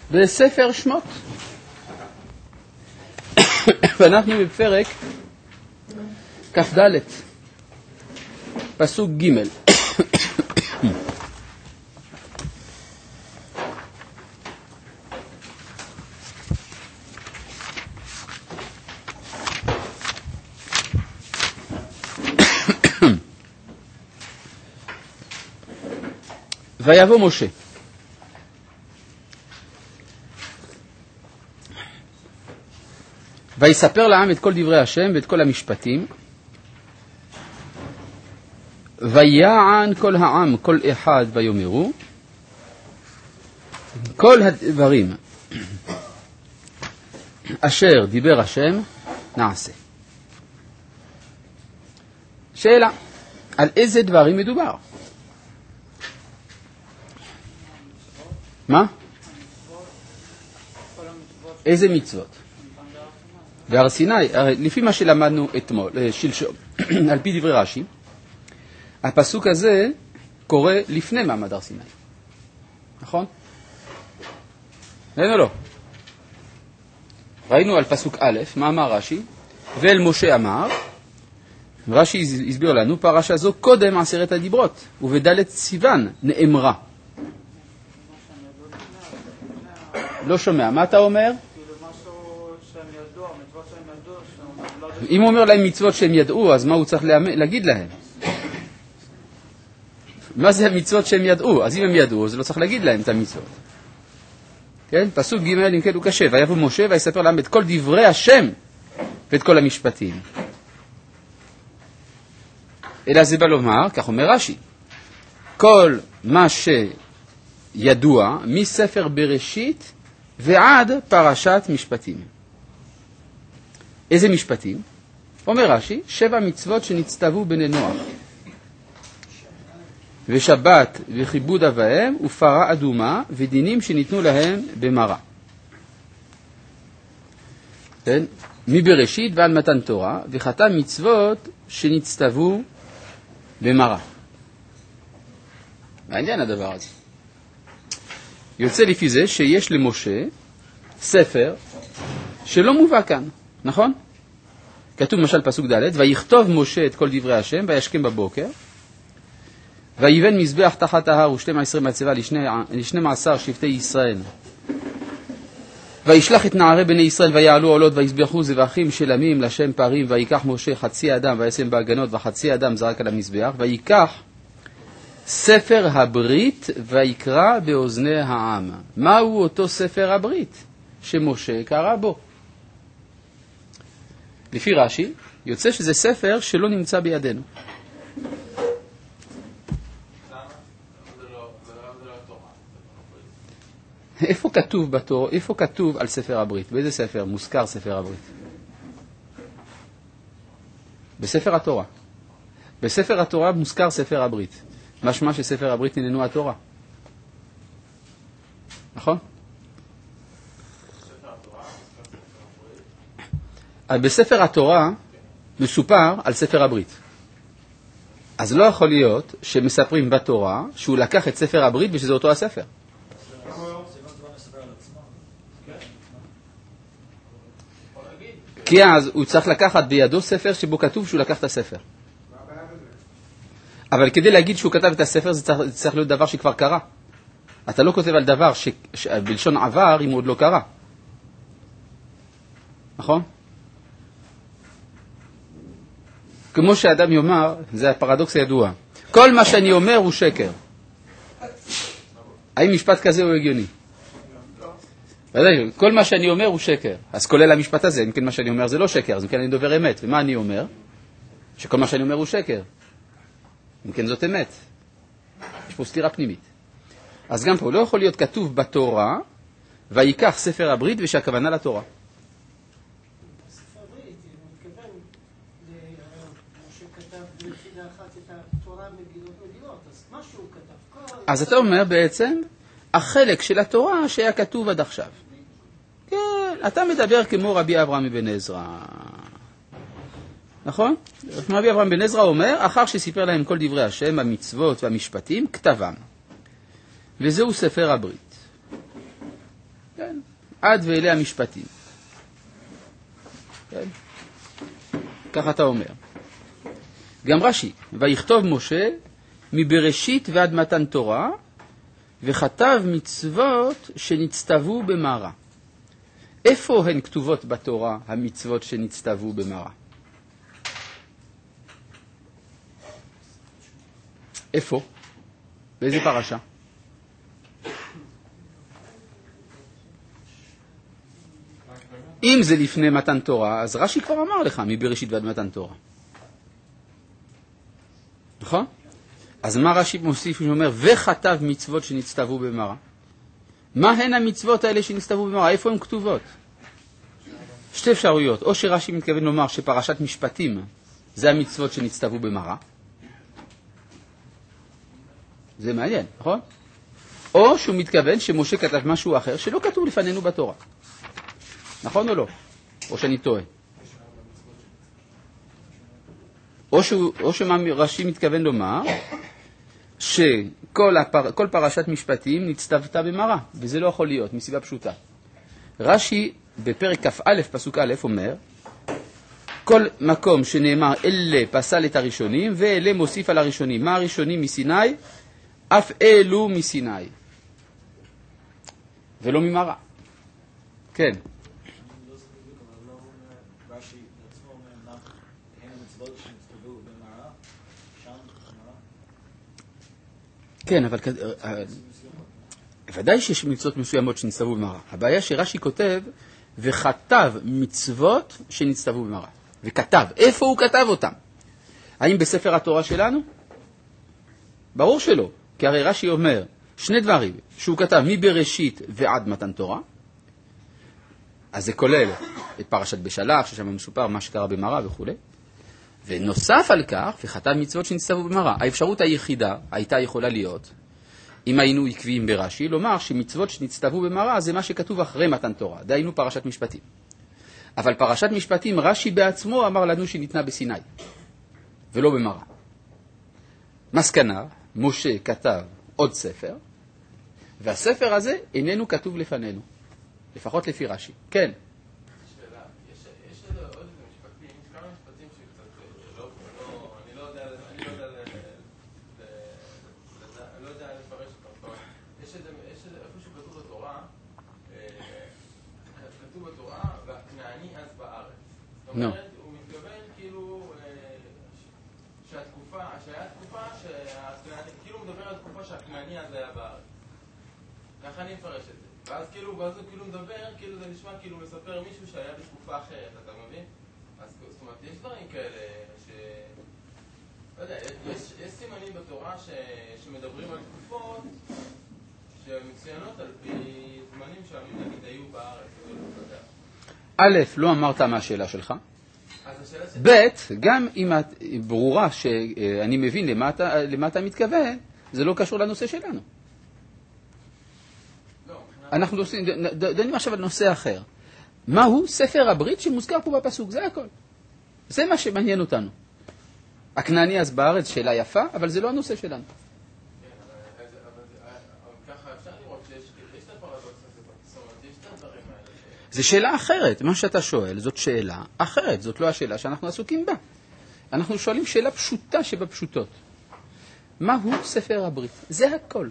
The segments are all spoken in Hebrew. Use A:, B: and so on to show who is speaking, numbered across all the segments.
A: בספר שמות. ואנחנו בפרק כ"ד, פסוק ג'. ויבוא משה ויספר לעם את כל דברי השם ואת כל המשפטים, ויען כל העם כל אחד ויאמרו כל הדברים אשר דיבר השם נעשה. שאלה, על איזה דברים מדובר? מה? איזה מצוות? בהר סיני, לפי מה שלמדנו אתמול, שלשום, על פי דברי רש"י, הפסוק הזה קורה לפני מעמד הר סיני. נכון? אין או לא? ראינו על פסוק א', מה אמר רש"י? ואל משה אמר, רש"י הסביר לנו, פרשה זו קודם 10 הדיברות, ובד' סיוון נאמרה. לא שומע, מה אתה אומר? אם הוא אומר להם מצוות שהם ידעו, אז מה הוא צריך להגיד להם? מה זה המצוות שהם ידעו? אז אם הם ידעו, אז לא צריך להגיד להם את המצוות. כן? פסוק ג' אם כן הוא קשה. ויבוא משה ויספר להם את כל דברי השם ואת כל המשפטים. אלא זה בא לומר, כך אומר רש"י, כל מה שידוע מספר בראשית ועד פרשת משפטים. איזה משפטים? אומר רש"י, 7 מצוות שנצטוו בני נוח, ושבת וכיבוד אביהם ופרה אדומה ודינים שניתנו להם במראה. כן? מבראשית ועד מתן תורה, וחתם מצוות שנצטוו במראה. מעניין הדבר הזה. יוצא לפי זה שיש למשה ספר שלא מובא כאן, נכון? כתוב למשל פסוק ד' ויכתוב משה את כל דברי השם וישכם בבוקר ויבן מזבח תחת ההר ו12 מצבה ל12 שבטי ישראל וישלח את נערי בני ישראל ויעלו עולות ויזבחו זבחים שלמים לשם פערים ויקח משה חצי אדם וישם בהגנות וחצי אדם זרק על המזבח ויקח ספר הברית ויקרא באוזני העם. מהו אותו ספר הברית שמשה קרא בו? לפי רש"י יוצא שזה ספר שלא נמצא בידינו. איפה כתוב בתורה? איפה כתוב על ספר הברית? באיזה ספר מוזכר ספר הברית? בספר התורה. בספר התורה מוזכר ספר הברית. משמע שספר הברית איננו התורה. נכון? בספר התורה מסופר על ספר הברית. אז לא יכול להיות שמספרים בתורה שהוא לקח את ספר הברית ושזה אותו הספר. כי אז הוא צריך לקחת בידו ספר שבו כתוב שהוא לקח את הספר. אבל כדי להגיד שהוא כתב את הספר זה צריך להיות דבר שכבר קרה. אתה לא כותב על דבר בלשון עבר אם הוא עוד לא קרה. נכון? כמו שאדם יאמר, זה הפרדוקס הידוע, כל מה שאני אומר הוא שקר. האם משפט כזה הוא הגיוני? ודאי, כל מה שאני אומר הוא שקר. אז כולל המשפט הזה, אם כן מה שאני אומר זה לא שקר, אז אם כן אני דובר אמת. ומה אני אומר? שכל מה שאני אומר הוא שקר. אם כן זאת אמת. יש פה סתירה פנימית. אז גם פה לא יכול להיות כתוב בתורה, ויקח ספר הברית ושהכוונה לתורה.
B: ספר הברית, הוא מתכוון שכתב בנפילה אחת את התורה מגילות, אז מה שהוא כתב.
A: אז אתה אומר בעצם, החלק של התורה שהיה כתוב עד עכשיו. כן, אתה מדבר כמו רבי אברהם בן עזרא. נכון? רבי אברהם בן עזרא אומר, אחר שסיפר להם כל דברי השם, המצוות והמשפטים, כתבם. וזהו ספר הברית. כן? עד ואלה המשפטים. כן? ככה אתה אומר. גם רש"י, ויכתוב משה מבראשית ועד מתן תורה, וכתב מצוות שנצטוו במראה. איפה הן כתובות בתורה המצוות שנצטוו במראה? איפה? באיזה פרשה? אם זה לפני מתן תורה, אז רש"י כבר אמר לך מבראשית ועד מתן תורה. נכון? אז מה רש"י מוסיף שאומר, וכתב מצוות שנצטוו במראה? מה הן המצוות האלה שנצטוו במראה? איפה הן כתובות? שתי אפשרויות. או שרש"י מתכוון לומר שפרשת משפטים זה המצוות שנצטוו במראה. זה מעניין, נכון? או שהוא מתכוון שמשה כתב משהו אחר שלא כתוב לפנינו בתורה. נכון או לא? או שאני טועה? או שמה רש"י מתכוון לומר שכל פרשת משפטים נצטוותה במראה, וזה לא יכול להיות, מסיבה פשוטה. רש"י בפרק כ"א פסוק א' אומר, כל מקום שנאמר אלה פסל את הראשונים, ואלה מוסיף על הראשונים. מה הראשונים מסיני? אף אלו מסיני. ולא ממראה. כן. כן, אבל ודאי שיש מצוות מסוימות שנצטוו במראה. הבעיה שרש"י כותב, וכתב מצוות שנצטוו במראה. וכתב. איפה הוא כתב אותם? האם בספר התורה שלנו? ברור שלא. כי הרי רש"י אומר שני דברים, שהוא כתב מבראשית ועד מתן תורה, אז זה כולל את פרשת בשלח, ששם מסופר מה שקרה במראה וכו'. ונוסף על כך, וכתב מצוות שנצטוו במראה. האפשרות היחידה הייתה יכולה להיות, אם היינו עקביים ברש"י, לומר שמצוות שנצטוו במראה זה מה שכתוב אחרי מתן תורה, דהיינו פרשת משפטים. אבל פרשת משפטים, רש"י בעצמו אמר לנו שניתנה בסיני, ולא במראה. מסקנה, משה כתב עוד ספר, והספר הזה איננו כתוב לפנינו, לפחות לפי רש"י. כן.
C: שאלה, יש עוד איזה משפטים, כמה משפטים שקצת אני לא יודע לפרש אותם. יש איפשהו כתוב בתורה, והכנעני אז בארץ. זאת אומרת, הוא מתכוון כאילו שהיה תקופה שהכנעני, כאילו הוא מדבר על תקופה שהכנעני אז היה בארץ. ככה אני מפרש את זה. ואז הוא כאילו מדבר, כאילו זה נשמע כאילו מספר מישהו שהיה בתקופה אחרת, אתה מבין? אז זאת אומרת, יש דברים כאלה לא יודע, יש סימנים בתורה שמדברים על תקופות שמצוינות על פי זמנים שעמים נגיד היו בארץ,
A: א', לא אמרת מה השאלה שלך. ב', גם אם ברורה שאני מבין למה אתה מתכוון, זה לא קשור לנושא שלנו. אנחנו דנים עכשיו על נושא אחר. מהו ספר הברית שמוזכר פה בפסוק? זה הכל. זה מה שמעניין אותנו. הכנעני אז בארץ, שאלה יפה, אבל זה לא הנושא שלנו.
C: אבל ככה אפשר לראות שיש את הפרדוקס הזה, זאת אומרת, יש את הדברים האלה.
A: זה שאלה אחרת. מה שאתה שואל, זאת שאלה אחרת. זאת לא השאלה שאנחנו עסוקים בה. אנחנו שואלים שאלה פשוטה שבפשוטות. מהו ספר הברית? זה הכל.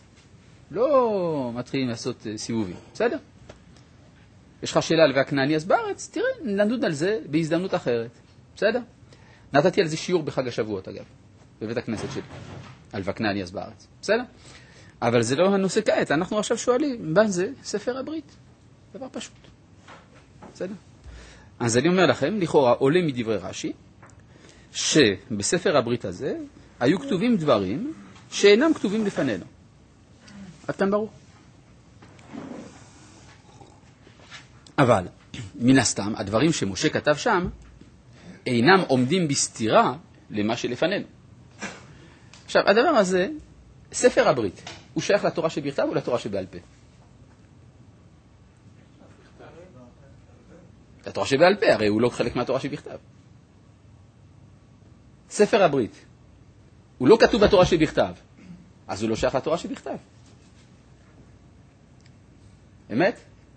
A: לא מתחילים לעשות סיבובים. בסדר? יש לך שאלה על והכנעני אז בארץ? תראה, נדון על זה בהזדמנות אחרת. בסדר? נתתי על זה שיעור בחג השבועות, אגב, בבית הכנסת שלי, על וכנעני אז בארץ. בסדר? אבל זה לא הנושא כעת. אנחנו עכשיו שואלים, מה זה ספר הברית? דבר פשוט. בסדר? אז אני אומר לכם, לכאורה עולה מדברי רש"י, שבספר הברית הזה היו כתובים דברים שאינם כתובים לפנינו. עד כאן ברור. אבל, מן הסתם, הדברים שמשה כתב שם, אינם עומדים בסתירה למה שלפנינו. עכשיו, הדבר הזה, ספר הברית, הוא שייך לתורה שבכתב או לתורה שבעל פה? לתורה שבעל פה, הרי הוא לא חלק מהתורה שבכתב. ספר הברית, הוא לא כתוב בתורה שבכתב, אז הוא לא שייך לתורה שבכתב. אמת?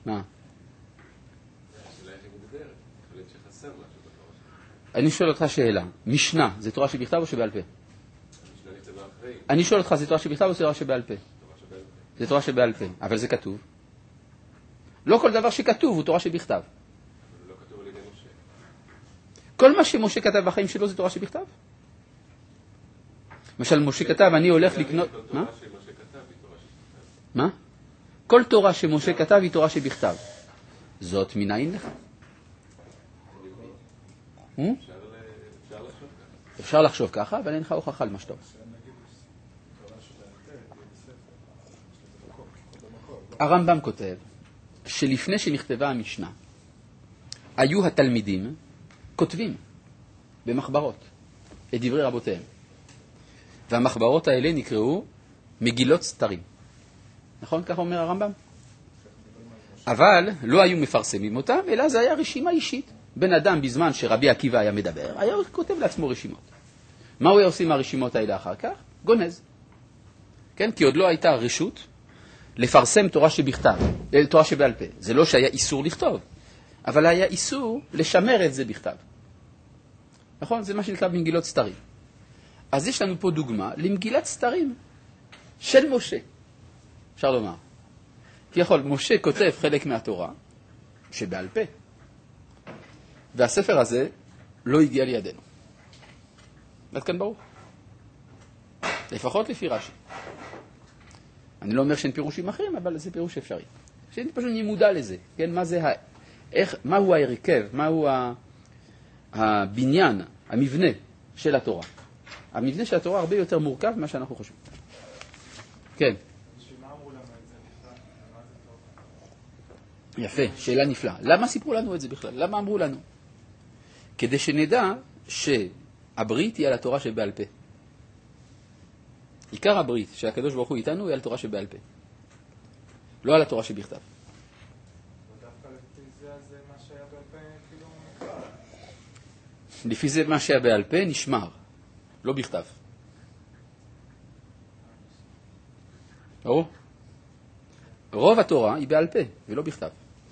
A: מה?
C: השאלה איך היא מוגדרת. יכול להיות שחסר משהו בתורה שלנו.
A: אני שואל אותך שאלה. משנה, זה תורה שבכתב או שבעל פה?
C: המשנה נכתבה אחרי.
A: אני שואל אותך, זה תורה שבכתב או תורה שבעל פה?
C: תורה שבעל פה.
A: זה תורה שבעל פה, אבל זה כתוב. לא כל דבר שכתוב הוא תורה שבכתב.
C: זה לא כתוב על ידי משה.
A: כל מה שמשה כתב בחיים שלו זה תורה שבכתב. למשל, משה כתב, אני הולך לקנות...
C: כל
A: מה?
C: תורה שמשה כתב היא תורה שבכתב.
A: מה? כל תורה שמשה כתב היא תורה שבכתב. זאת מנין לך? אפשר לחשוב ככה, אבל אין לך הוכחה למה שאתה אומר. הרמב"ם כותב שלפני שנכתבה המשנה, היו התלמידים כותבים במחברות את דברי רבותיהם. והמחברות האלה נקראו מגילות סתרים. נכון? כך אומר הרמב"ם? אבל לא היו מפרסמים אותם, אלא זה היה רשימה אישית. בן אדם בזמן שרבי עקיבא היה מדבר, היה כותב לעצמו רשימות. מה הוא היה עושה עם הרשימות האלה אחר כך? גונז. כן? כי עוד לא הייתה רשות לפרסם תורה שבכתב, תורה שבעל פה. זה לא שהיה איסור לכתוב, אבל היה איסור לשמר את זה בכתב. נכון? זה מה שנקרא במגילות סתרים. אז יש לנו פה דוגמה למגילת סתרים של משה. אפשר לומר. כביכול, משה כותב חלק מהתורה שבעל פה. והספר הזה לא הגיע לידינו. עד כאן ברור. לפחות לפי רש"י. אני לא אומר שאין פירושים אחרים, אבל זה פירוש אפשרי. שאני פשוט נהיה מודע לזה. כן? מהו ההרכב, מהו הבניין, המבנה של התורה. המבנה של התורה הרבה יותר מורכב ממה שאנחנו חושבים. כן.
D: בשביל מה אמרו לנו את זה בכלל? מה זה טוב?
A: יפה, שאלה נפלאה. למה סיפרו לנו את זה בכלל? למה אמרו לנו? כדי שנדע שהברית היא על התורה שבעל פה. עיקר הברית שהקדוש ברוך הוא איתנו היא על תורה שבעל פה. לא על התורה שבכתב.
D: ודווקא לפי זה מה שהיה בעל פה כאילו נקרא.
A: לפי זה מה שהיה בעל פה נשמר, לא בכתב. רוב התורה היא בעל פה ולא בכתב.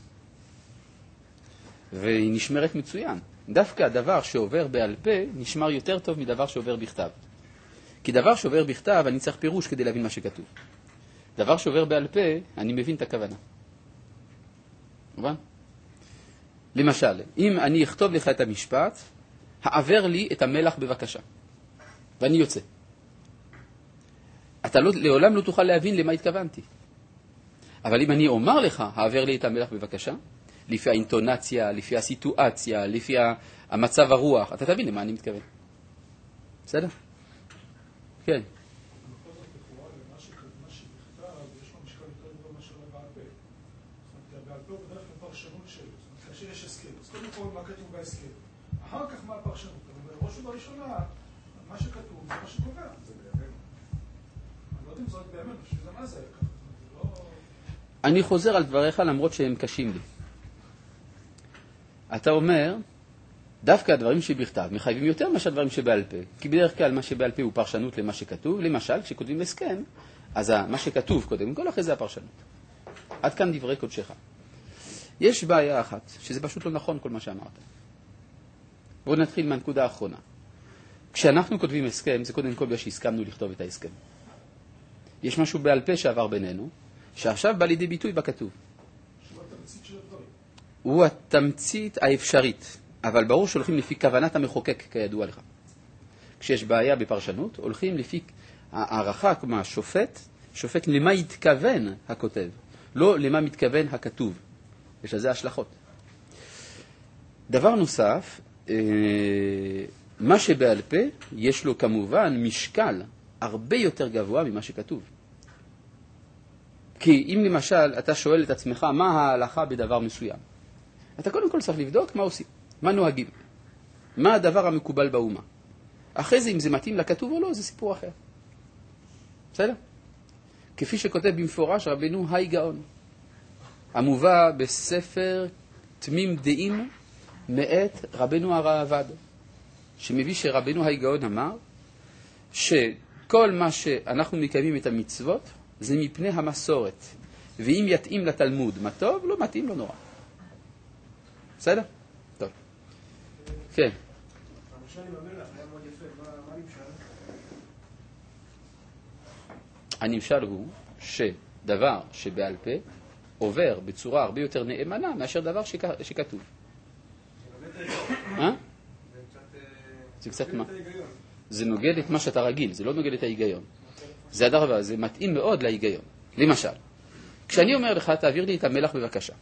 A: והיא נשמרת מצוין. דווקא הדבר שעובר בעל פה נשמר יותר טוב מדבר שעובר בכתב. כי דבר שעובר בכתב אני צריך פירוש כדי להבין מה שכתוב. דבר שעובר בעל פה אני מבין את הכוונה. מובן? למשל, אם אני אכתוב לך את המשפט, העבר לי את המלח בבקשה. ואני יוצא. אתה לעולם לא תוכל להבין למה התכוונתי. אבל אם אני אומר לך, העבר לי את המלח בבקשה, לפי האינטונציה, לפי הסיטואציה, לפי המצב הרוח, אתה תבין למה אני מתכוון. בסדר? כן.
E: בכל זאת, לכאורה, מה שבכתב, יש לו משקל יותר גדול מאשר בעל פה. זאת אומרת, בעל פה הוא בדרך כלל פרשנות שלו. זאת אומרת, כאשר יש הסכם. אז קודם כל, מה כתוב בהסכם? אחר כך, מה הפרשנות? אבל בראש ובראשונה, מה שכתוב, זה מה שקובע. זה בימינו. אני לא יודע אם זה רק בימינו, שזה מה זה היה ככה. זה לא...
A: אני חוזר על דבריך למרות שהם קשים לי. אתה אומר, דווקא הדברים שבכתב מחייבים יותר מאשר הדברים שבעל פה. כי בדרך כלל מה שבעל פה הוא פרשנות למה שכתוב. למשל, כשכותבים הסכם, אז מה שכתוב קודם כל אחרי זה הפרשנות. עד כאן דברי קודשך. יש בעיה אחת, שזה פשוט לא נכון כל מה שאמרת. בואו נתחיל מהנקודה האחרונה. כשאנחנו כותבים הסכם, זה קודם כל בגלל שהסכמנו לכתוב את ההסכם. יש משהו בעל פה שעבר בינינו, שעכשיו בא לידי ביטוי בכתוב.
E: שהוא התמצית של הדברים.
A: הוא התמצית האפשרית, אבל ברור שהולכים לפי כוונת המחוקק, כידוע לך. כשיש בעיה בפרשנות, הולכים לפי הערכה, כמו השופט, שופט למה יתכוון הכותב, לא למה מתכוון הכתוב. יש לזה השלכות. דבר נוסף, מה שבעל פה יש לו כמובן משקל הרבה יותר גבוה ממה שכתוב. כי אם למשל אתה שואל את עצמך מה ההלכה בדבר מסוים, אתה קודם כל צריך לבדוק מה עושים, מה נוהגים, מה הדבר המקובל באומה. אחרי זה אם זה מתאים לכתוב או לא, זה סיפור אחר. בסדר? כפי שכותב במפורש רבנו היי גאון, המובא בספר תמים דעים מאת רבנו הראב"ד, שמביא שרבנו היי גאון אמר שכל מה שאנחנו מקיימים את המצוות זה מפני המסורת, ואם יתאים לתלמוד, מה טוב, לא מתאים, לא נורא. בסדר? טוב. כן.
B: המשל עם המלח היה מאוד יפה, מה נמשל?
A: הנמשל הוא שדבר שבעל פה עובר בצורה הרבה יותר נאמנה מאשר דבר שכתוב. זה קצת מה? זה נוגד את מה שאתה רגיל, זה לא נוגד את ההיגיון. זה הדבר, זה מתאים מאוד להיגיון. למשל, כשאני אומר לך, תעביר לי את המלח בבקשה.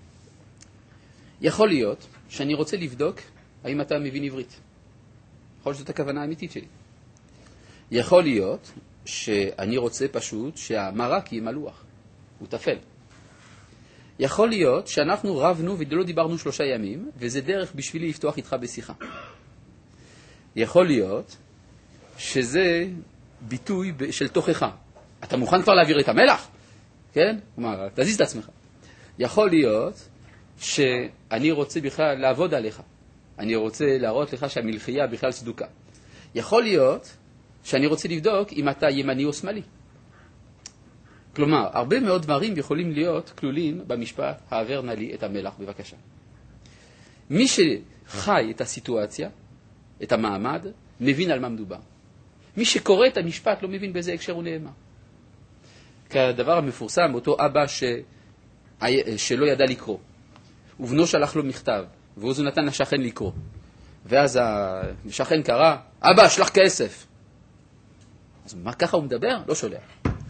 A: יכול להיות שאני רוצה לבדוק האם אתה מבין עברית. יכול להיות שזאת הכוונה האמיתית שלי. יכול להיות שאני רוצה פשוט שהמרק יהיה מלוח, הוא תפל. יכול להיות שאנחנו רבנו ולא דיברנו 3 ימים, וזה דרך בשבילי לפתוח איתך בשיחה. יכול להיות שזה ביטוי של תוכחה. אתה מוכן כבר להעביר את המלח? כן? כלומר, תזיז את עצמך. יכול להיות שאני רוצה בכלל לעבוד עליך. אני רוצה להראות לך שהמלחייה בכלל סדוקה. יכול להיות שאני רוצה לבדוק אם אתה ימני או שמאלי. כלומר, הרבה מאוד דברים יכולים להיות כלולים במשפט, העבר נא לי את המלח בבקשה. מי שחי את הסיטואציה, את המעמד, מבין על מה מדובר. מי שקורא את המשפט לא מבין באיזה הקשר הוא נאמר. כדבר המפורסם, אותו אבא שלא ידע לקרוא, ובנו שלח לו מכתב, ואז הוא נתן לשכן לקרוא. ואז השכן קרא, אבא, שלח כסף. אז מה ככה הוא מדבר? לא שולח.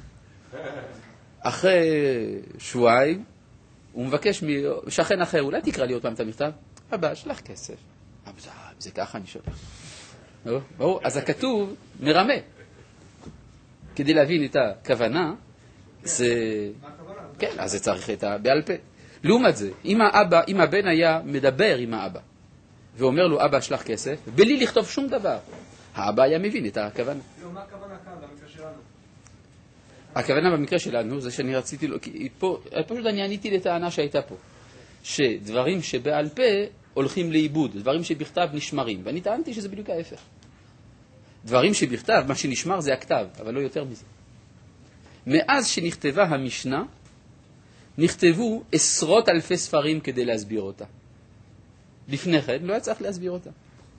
A: אחרי שבועיים, הוא מבקש משכן אחר, אולי תקרא לי עוד פעם את המכתב? אבא, שלח כסף. זה ככה אני שולח. ברור? אז הכתוב מרמה. כדי להבין את הכוונה, זה... כן, אז זה צריך את בעל פה. לעומת זה, אם הבן היה מדבר עם האבא, ואומר לו, אבא, שלח כסף, בלי לכתוב שום דבר, האבא היה מבין את הכוונה.
B: לא, מה הכוונה כאן, במקרה שלנו?
A: הכוונה במקרה שלנו זה שאני רציתי לו, פשוט אני עניתי לטענה שהייתה פה, שדברים שבעל פה הולכים לאיבוד, דברים שבכתב נשמרים, ואני טענתי שזה בדיוק ההפך. דברים שבכתב, מה שנשמר זה הכתב, אבל לא יותר מזה. מאז שנכתבה המשנה, נכתבו 10,000 ספרים כדי להסביר אותה. לפני כן לא היה צריך להסביר אותה.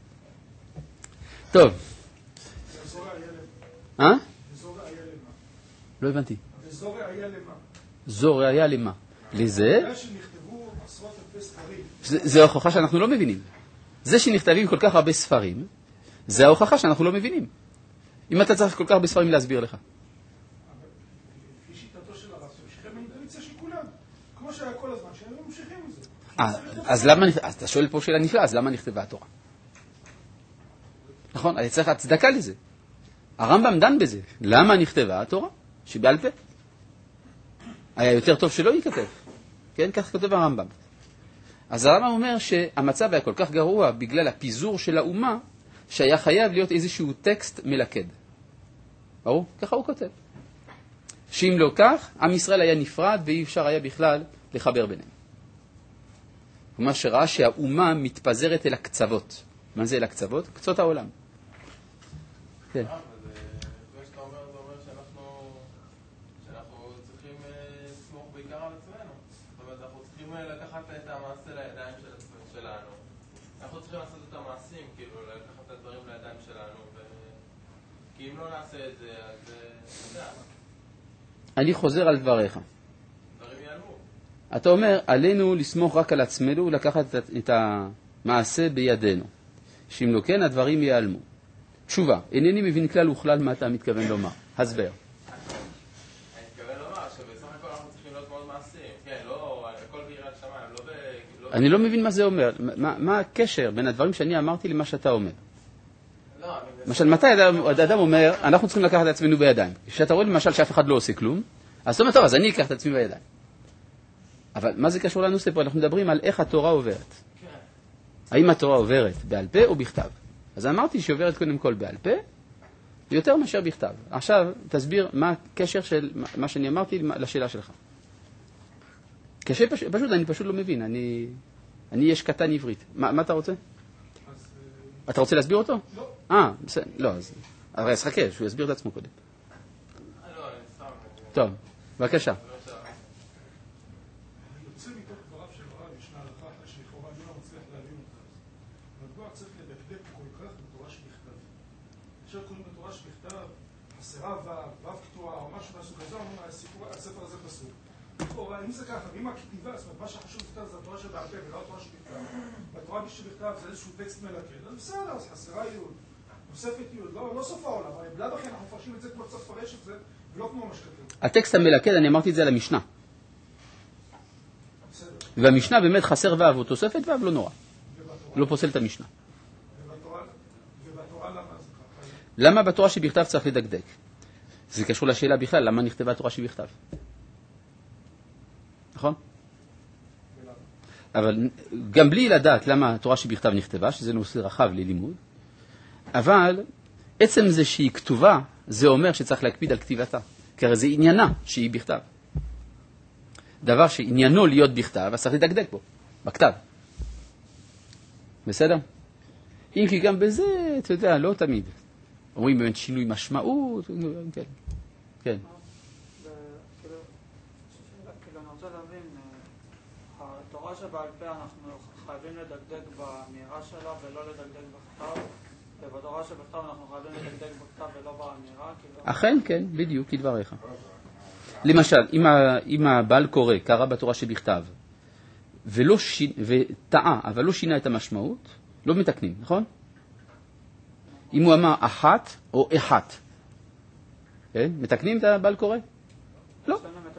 A: טוב.
E: אזור היה למה? אזור היה למה?
A: לא הבנתי.
E: אזור היה למה?
A: זור היה למה? לזה?
E: זה שנכתבו 10,000 ספרים.
A: זה ההוכחה שאנחנו לא מבינים. זה שנכתבים כל כך הרבה ספרים, זה ההוכחה שאנחנו לא מבינים. אם אתה צריך כל כך הרבה ספרים להסביר לך.
E: לפי שיטתו של הרב, ממשיכים באינטואיציה של כולם. כמו שהיה כל הזמן, שהם ממשיכים מזה.
A: אז למה, אז אתה שואל פה שאלה נפלאה, אז למה נכתבה התורה? נכון, אני צריך הצדקה לזה. הרמב"ם דן בזה. למה נכתבה התורה? שבעל פה. היה יותר טוב שלא ייכתב. כן, כך כותב הרמב"ם. אז הרמב"ם אומר שהמצב היה כל כך גרוע בגלל הפיזור של האומה, שהיה חייב להיות איזשהו טקסט מלכד. ברור? ככה הוא כותב. שאם לא כך, עם ישראל היה נפרד ואי אפשר היה בכלל לחבר ביניהם. כלומר שראה שהאומה מתפזרת אל הקצוות. מה זה אל הקצוות? קצות העולם. כן.
C: מה שאתה אומר, זה אומר שאנחנו צריכים לסמוך בעיקר על עצמנו. זאת אומרת, אנחנו צריכים לקחת את המעשה לידיים שלנו. אנחנו צריכים לעשות את המעשים, כאילו, לקחת את הדברים לידיים שלנו. כי אם לא נעשה את זה, אז נדע.
A: אני חוזר על דבריך.
C: דברים ייעלמו.
A: אתה אומר, עלינו לסמוך רק על עצמנו ולקחת את המעשה בידינו. שאם לא כן, הדברים ייעלמו. תשובה, אינני מבין כלל וכלל מה אתה מתכוון לומר. הסבר.
C: אני מתכוון לומר שבסך הכל אנחנו צריכים להיות מאוד מעשיים. כן, לא, הכל ביראת שמיים, לא
A: אני לא מבין מה זה אומר. מה הקשר בין הדברים שאני אמרתי למה שאתה אומר?
C: לא,
A: למשל, מתי האדם אומר, אנחנו צריכים לקחת את עצמנו בידיים? כשאתה רואה למשל שאף אחד לא עושה כלום, אז אתה אומר, טוב, אז אני אקח את עצמי בידיים. אבל מה זה קשור לנושא פה? אנחנו מדברים על איך התורה עוברת. האם התורה עוברת בעל פה או בכתב? אז אמרתי שהיא עוברת קודם כל בעל פה, יותר מאשר בכתב. עכשיו תסביר מה הקשר של מה שאני אמרתי לשאלה שלך. קשה פשוט, אני פשוט לא מבין. אני יש קטן עברית. מה אתה רוצה? אתה רוצה להסביר אותו?
E: לא.
A: בסדר. לא, אז חכה, שהוא יסביר את עצמו קודם.
C: לא, אני סתם.
A: טוב, בבקשה.
E: יוצא מתוך דבריו של הרב, ישנה הלכה אחת שלכאורה אני לא מצליח להבין אותה. מדוע צריך לדקדק כל כך בתורה שבכתב? כאשר קוראים בתורה שבכתב, חסרה וו קטועה או משהו מהסוג הזה, אומרים הספר הזה פסוק. לכאורה, אם זה ככה, ואם הכתיבה, זאת אומרת, מה שחשוב יותר זה התורה שבעל פה ולא התורה שבכתב. והתורה שבכתב זה איזשהו טקסט מלכד, אז בסדר, אז חסרה יוד, נוספת יוד, לא סוף העולם, אבל בלעד אחרי אנחנו מפרשים את זה כמו צריך לפרש את זה, ולא כמו מה שכתוב.
A: הטקסט המלכד, אני אמרתי את זה על המשנה. והמשנה באמת חסר וו או תוספת וו לא נורא. לא פוסל את המשנה.
E: ובתורה למה זה ככה?
A: למה בתורה שבכתב צריך לדקדק? זה קשור לשאלה בכלל, למה נכתבה התורה שבכתב? נכון? אבל גם בלי לדעת למה התורה שבכתב נכתבה, שזה נושא רחב ללימוד, אבל עצם זה שהיא כתובה, זה אומר שצריך להקפיד על כתיבתה. כי הרי זה עניינה שהיא בכתב. דבר שעניינו להיות בכתב, אז צריך לדקדק בו, בכתב. בסדר? אם כי גם בזה, אתה יודע, לא תמיד. אומרים באמת שינוי משמעות, כן. כן.
F: כאילו אני רוצה להבין, התורה שבעל פה אנחנו חייבים לדקדק באמירה שלה ולא לדקדק בכתב, ובתורה שבכתב אנחנו חייבים לדקדק בכתב ולא באמירה.
A: אכן, כן, בדיוק, כדבריך. למשל, אם הבעל קורא, קרא בתורה שבכתב, וטעה, אבל לא שינה את המשמעות, לא מתקנים, נכון? אם הוא אמר אחת או אחת, מתקנים את הבעל קורא? לא.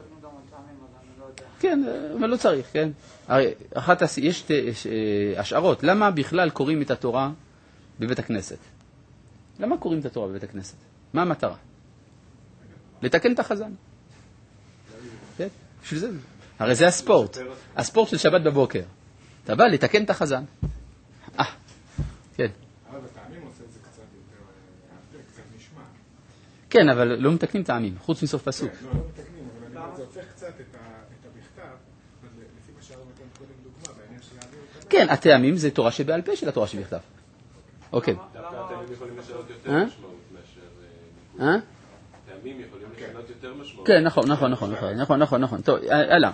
A: כן, אבל לא צריך, כן? הרי יש השערות. למה בכלל קוראים את התורה בבית הכנסת? למה קוראים את התורה בבית הכנסת? מה המטרה? לתקן את החזן. כן? בשביל זה. הרי זה הספורט. הספורט של שבת בבוקר. אתה בא לתקן את החזן. כן.
D: אבל בטעמים עושה את זה קצת יותר, קצת נשמע.
A: כן, אבל לא מתקנים טעמים, חוץ מסוף פסוק.
D: לא מתקנים, אבל אני אומר, זה הופך קצת את הבכתב, לפי מה שהרב נתן קודם דוגמה, בעניין של להעביר את
A: כן, הטעמים זה תורה שבעל פה של התורה שבכתב. אוקיי.
G: דווקא הטעמים יכולים לשנות יותר משמעות מאשר... טעמים יכולים לשנות יותר משמעות.
A: כן, נכון. טוב, הלאה.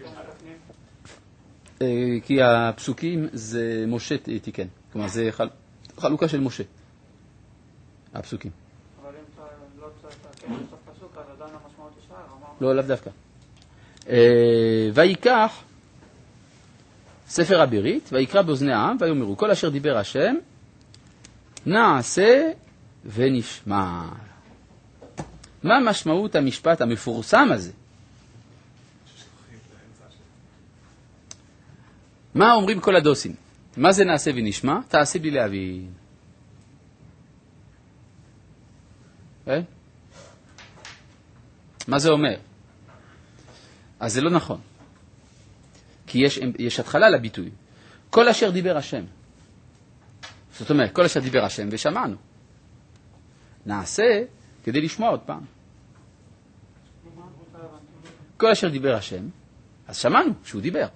A: כי הפסוקים זה משה תיקן. כלומר, זה חלוקה של משה. הפסוקים.
F: אבל אם אתה לא צריך לתקן בסוף פסוק, אז עדיין המשמעות תישאר, אמרנו.
A: לא, לאו דווקא. ויקח ספר הברית, ויקרא באוזני העם, ויאמרו, כל אשר דיבר השם, נעשה ונשמע. מה משמעות המשפט המפורסם הזה? מה אומרים כל הדוסים? מה זה נעשה ונשמע? תעשה בלי להבין. מה זה אומר? אז זה לא נכון. כי יש התחלה לביטוי. כל אשר דיבר השם. זאת אומרת, כל אשר דיבר השם ושמענו. נעשה כדי לשמוע עוד פעם. כל אשר דיבר השם, אז שמענו שהוא דיבר.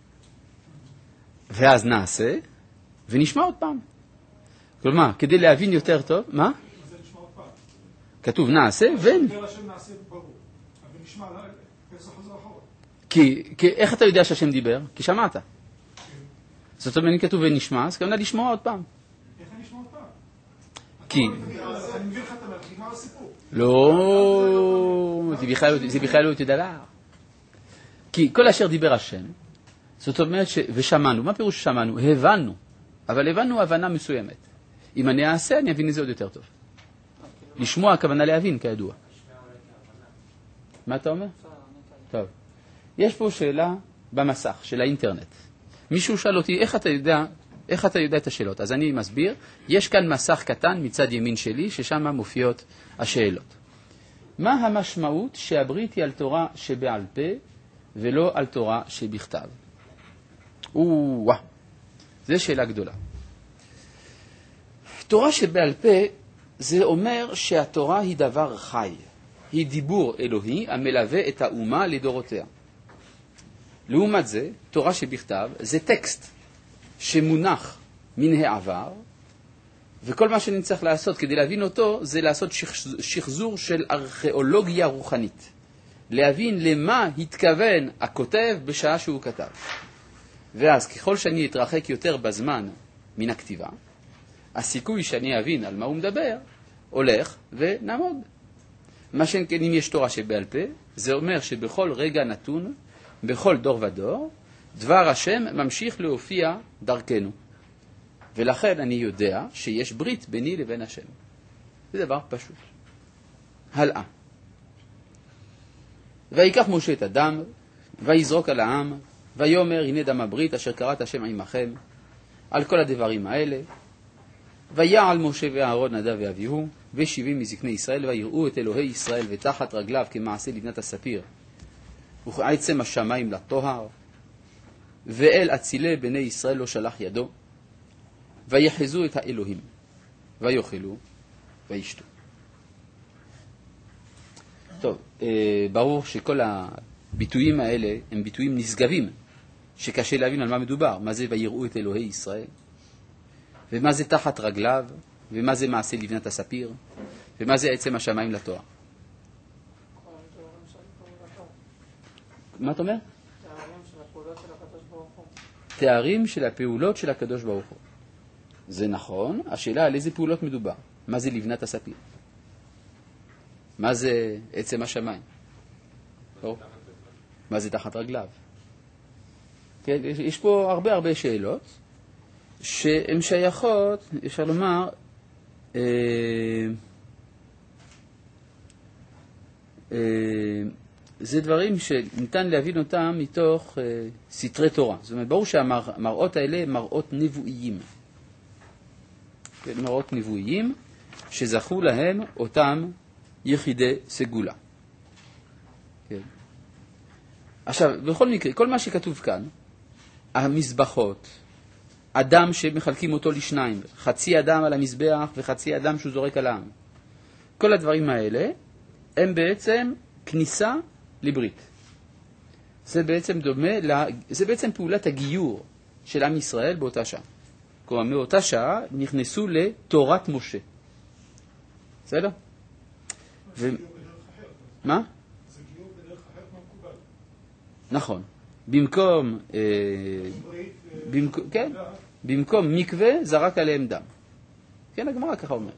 A: ואז נעשה ונשמע עוד פעם. כלומר, כדי להבין יותר טוב, מה?
E: זה נשמע עוד פעם.
A: כתוב נעשה
E: דיבר השם נעשה ברור. אבל נשמע, איך זה חוזר אחורה?
A: כי איך אתה יודע שהשם דיבר? כי שמעת. זאת אומרת, כתוב ונשמע, אז כמובן לשמוע עוד פעם.
E: איך אני אשמע עוד פעם?
A: כי...
E: אני מבין לך את המלך, נגמר הסיפור.
A: לא, זה בכלל לא אותו דבר. כי כל אשר דיבר השם, זאת אומרת ושמענו, מה פירוש שמענו? הבנו, אבל הבנו הבנה מסוימת. אם אני אעשה, אני אבין את זה עוד יותר טוב. לשמוע הכוונה להבין, כידוע. מה אתה אומר? טוב. יש פה שאלה במסך של האינטרנט. מישהו שאל אותי, איך אתה יודע את השאלות? אז אני מסביר, יש כאן מסך קטן מצד ימין שלי, ששם מופיעות השאלות. מה המשמעות שהברית היא על תורה שבעל פה, ולא על תורה שבכתב? זו שאלה גדולה. תורה שבעל פה, זה אומר שהתורה היא דבר חי. היא דיבור אלוהי המלווה את האומה לדורותיה. לעומת זה, תורה שבכתב זה טקסט שמונח מן העבר, וכל מה שנצטרך לעשות כדי להבין אותו זה לעשות שחזור של ארכיאולוגיה רוחנית. להבין למה התכוון הכותב בשעה שהוא כתב. ואז ככל שאני אתרחק יותר בזמן מן הכתיבה, הסיכוי שאני אבין על מה הוא מדבר הולך ונעמוד. מה שכן, אם יש תורה שבעל פה, זה אומר שבכל רגע נתון, בכל דור ודור, דבר השם ממשיך להופיע דרכנו. ולכן אני יודע שיש ברית ביני לבין השם. זה דבר פשוט. הלאה. ויקח משה את הדם, ויזרוק על העם, ויאמר, הנה דם הברית אשר קראת השם עמכם, על כל הדברים האלה. ויעל משה ואהרון נדב ואביהו, ו70 מזקני ישראל, ויראו את אלוהי ישראל ותחת רגליו כמעשה לבנת הספיר, וכעצם השמיים לטוהר, ואל אצילי בני ישראל לא שלח ידו, ויחזו את האלוהים, ויאכלו, וישתו. טוב, ברור שכל הביטויים האלה הם ביטויים נשגבים, שקשה להבין על מה מדובר. מה זה ויראו את אלוהי ישראל? ומה זה תחת רגליו? ומה זה מעשה לבנת הספיר? ומה זה עצם השמיים לתואר? מה אתה אומר? תארים של הפעולות של הקדוש ברוך הוא. זה נכון, השאלה על איזה פעולות מדובר. מה זה לבנת הספיר? מה זה עצם השמיים? מה זה תחת רגליו? כן, יש פה הרבה שאלות שהן שייכות, אפשר לומר, זה דברים שניתן להבין אותם מתוך סתרי תורה. זאת אומרת, ברור שהמראות האלה הם מראות נבואיים. מראות נבואיים שזכו להם אותם יחידי סגולה. כן. עכשיו, בכל מקרה, כל מה שכתוב כאן, המזבחות, אדם שמחלקים אותו לשניים, חצי אדם על המזבח וחצי אדם שהוא זורק על העם. כל הדברים האלה הם בעצם כניסה לברית. זה בעצם דומה, זה בעצם פעולת הגיור של עם ישראל באותה שעה. כלומר, מאותה שעה נכנסו לתורת משה. בסדר? מה?
E: זה גיור בדרך אחרת מהמקובל.
A: נכון. במקום מקווה זרק עליהם דם. כן, הגמרא ככה אומר.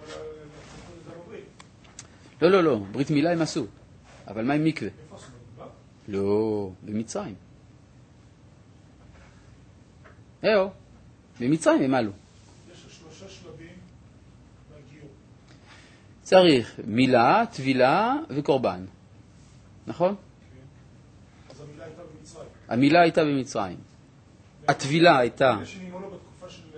A: לא, ברית מילה הם עשו. אבל מה עם מקווה? לא, במצרים. במצרים הם עלו.
E: יש 3 שלבים בגיור.
A: צריך מילה, טבילה וקורבן. נכון?
E: אז המילה הייתה במצרים.
A: המילה הייתה במצרים. הטבילה הייתה...
E: אלה שנאמרו בתקופה של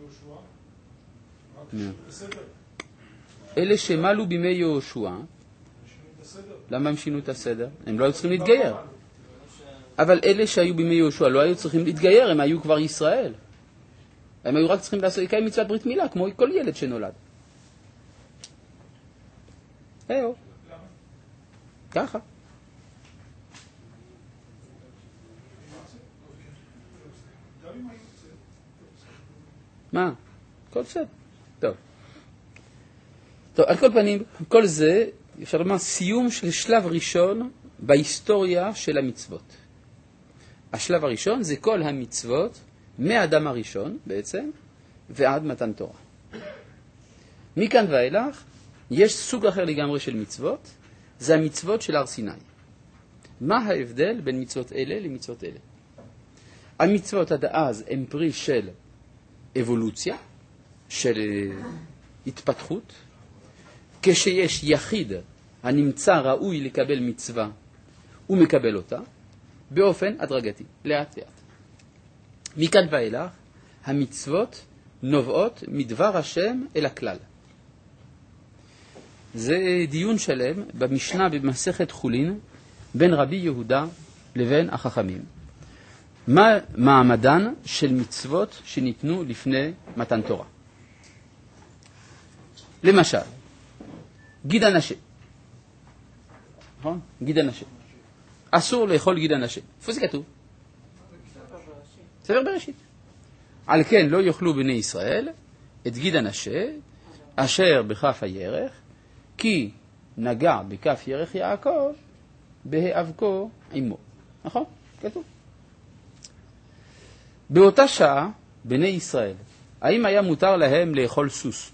E: יהושע. בסדר.
A: אלה שמלו בימי יהושע. למה הם שינו את הסדר? הם לא היו צריכים להתגייר. אבל אלה שהיו בימי יהושע לא היו צריכים להתגייר, הם היו כבר ישראל. הם היו רק צריכים לקיים מצוות ברית מילה, כמו כל ילד שנולד. ככה. מה? כל בסדר. טוב, על כל פנים, כל זה, אפשר לומר, סיום של שלב ראשון בהיסטוריה של המצוות. השלב הראשון זה כל המצוות, מהאדם הראשון בעצם, ועד מתן תורה. מכאן ואילך, יש סוג אחר לגמרי של מצוות, זה המצוות של הר סיני. מה ההבדל בין מצוות אלה למצוות אלה? המצוות עד אז הן פרי של אבולוציה, של התפתחות. כשיש יחיד הנמצא ראוי לקבל מצווה, הוא מקבל אותה באופן הדרגתי, לאט לאט. מכאן ואילך, המצוות נובעות מדבר השם אל הכלל. זה דיון שלם במשנה במסכת חולין בין רבי יהודה לבין החכמים. מה מעמדן של מצוות שניתנו לפני מתן תורה? למשל, גיד הנשה. נכון? גיד הנשה. אסור לאכול גיד הנשה. איפה זה כתוב? ספר בראשית. על כן לא יאכלו בני ישראל את גיד הנשה אשר בכף הירך, כי נגע בכף ירך יעקב בהיאבקו עמו. נכון? כתוב. באותה שעה, בני ישראל, האם היה מותר להם לאכול סוס?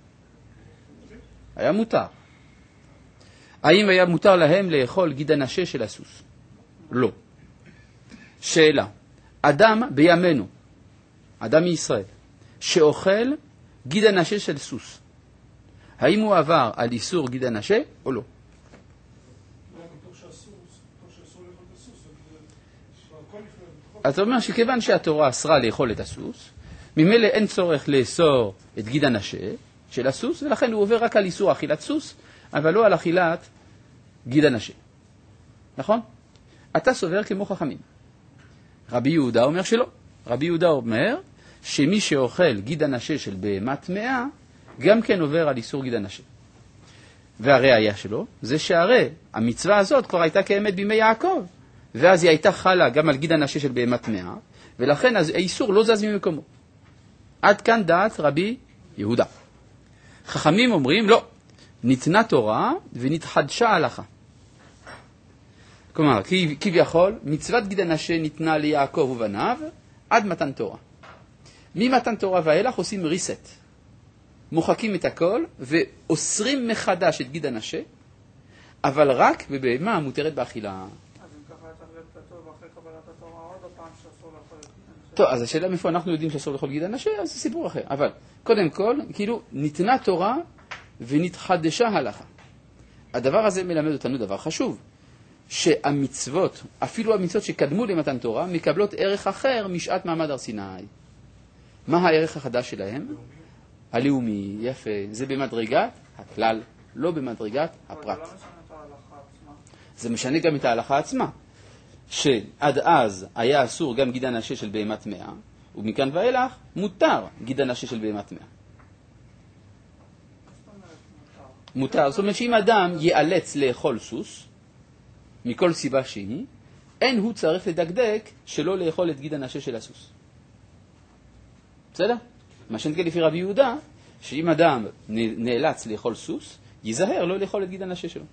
A: היה מותר. האם היה מותר להם לאכול גיד הנשה של הסוס? לא. שאלה, אדם בימינו, אדם מישראל, שאוכל גיד הנשה של סוס, האם הוא עבר על איסור גיד הנשה או לא? אז זאת אומרת שכיוון שהתורה אסרה לאכול את הסוס, ממילא אין צורך לאסור את גיד הנשה של הסוס, ולכן הוא עובר רק על איסור אכילת סוס, אבל לא על אכילת גיד הנשה. נכון? אתה סובר כמו חכמים. רבי יהודה אומר שלא. רבי יהודה אומר שמי שאוכל גיד הנשה של בהמה טמאה, גם כן עובר על איסור גיד הנשה. והראיה שלו זה שהרי המצווה הזאת כבר הייתה קיימת בימי יעקב, ואז היא הייתה חלה גם על גיד הנשה של בהמה טמאה, ולכן האיסור לא זז ממקומו. עד כאן דעת רבי יהודה. חכמים אומרים לא, ניתנה תורה ונתחדשה הלכה. כלומר, כביכול, מצוות גיד הנשה ניתנה ליעקב ובניו עד מתן תורה. ממתן תורה ואילך עושים ריסט. מוחקים את הכל ואוסרים מחדש את גיד הנשה, אבל רק בבהמה מותרת באכילה.
F: אז אם ככה צריך להיות כתוב אחרי קבלת התורה עוד פעם שאסור לאכול את גיד הנשה.
A: טוב, אז השאלה מאיפה אנחנו יודעים שאסור לאכול גיד הנשה, אז זה סיפור אחר. אבל קודם כל, כאילו, ניתנה תורה ונתחדשה הלכה. הדבר הזה מלמד אותנו דבר חשוב. שהמצוות, אפילו המצוות שקדמו למתן תורה, מקבלות ערך אחר משעת מעמד הר סיני. מה הערך החדש שלהם? הלאומי, יפה. זה במדרגת הכלל, לא במדרגת הפרט.
F: זה לא משנה את ההלכה עצמה.
A: זה משנה גם את ההלכה עצמה. שעד אז היה אסור גם גיד הנשה של בהמה טמאה, ומכאן ואילך מותר גיד הנשה של בהמה טמאה. מותר. זאת אומרת שאם אדם ייאלץ לאכול סוס, מכל סיבה שהיא, אין הוא צריך לדקדק שלא לאכול את גיד הנשה של הסוס. בסדר? מה שנקרא לפי רבי יהודה, שאם אדם נאלץ לאכול סוס, ייזהר לא לאכול את גיד הנשה שלו.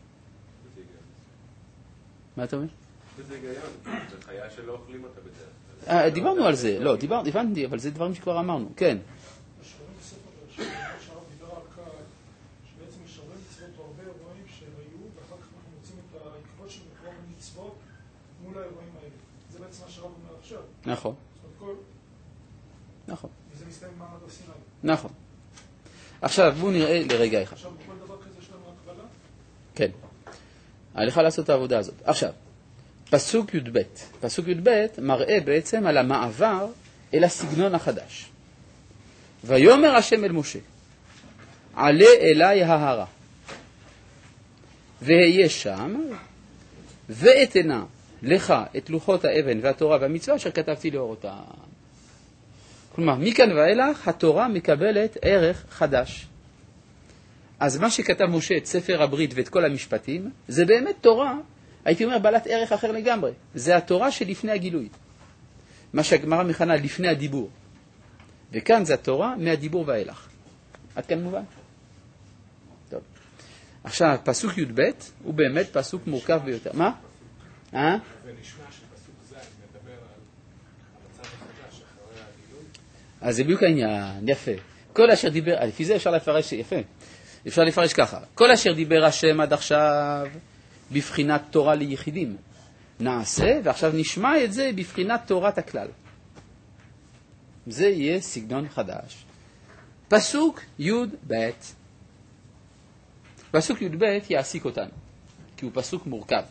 A: מה אתה אומר?
G: זה היגיון, זה חיה שלא אוכלים אותה בדרך כלל.
A: דיברנו על זה, לא, הבנתי, אבל זה דברים שכבר אמרנו, כן.
E: השערים בספר בראשית, שהרב דיבר על כך, שבעצם משערים מצוות הרבה אירועים שהיו, ואחר כך אנחנו מוצאים את העקבות של מקרוב המצוות מול האירועים האלה. זה בעצם מה שהרב אומר עכשיו.
A: נכון.
E: זאת אומרת,
A: נכון.
E: וזה מסתיים במעמד הר סיני.
A: נכון. עכשיו, בואו נראה לרגע אחד.
E: עכשיו, בכל דבר כזה יש לנו הקבלה?
A: כן. עליך לעשות את העבודה הזאת. עכשיו, פסוק י"ב. פסוק י"ב מראה בעצם על המעבר אל הסגנון החדש. ויאמר השם אל משה, עלה אליי ההרה, והיה שם, ואתנה לך את לוחות האבן והתורה והמצווה אשר כתבתי לאורותם. כלומר, מכאן ואילך התורה מקבלת ערך חדש. אז מה שכתב משה, את ספר הברית ואת כל המשפטים, זה באמת תורה, הייתי אומר, בעלת ערך אחר לגמרי. זה התורה שלפני הגילוי. מה שהגמרא מכנה לפני הדיבור. וכאן זה התורה מהדיבור ואילך. עד כאן מובן? טוב. עכשיו, פסוק י"ב הוא באמת פסוק מורכב ביותר. מה?
D: זה נשמע שפסוק ז' מדבר על המצב החדש אחרי הגילוי.
A: אז זה בדיוק העניין, יפה. כל אשר דיבר, לפי זה אפשר לפרש, יפה. אפשר לפרש ככה. כל אשר דיבר השם עד עכשיו בבחינת תורה ליחידים נעשה, ועכשיו נשמע את זה בבחינת תורת הכלל. זה יהיה סגנון חדש. פסוק י"ב. פסוק י"ב יעסיק אותנו, כי הוא פסוק מורכב.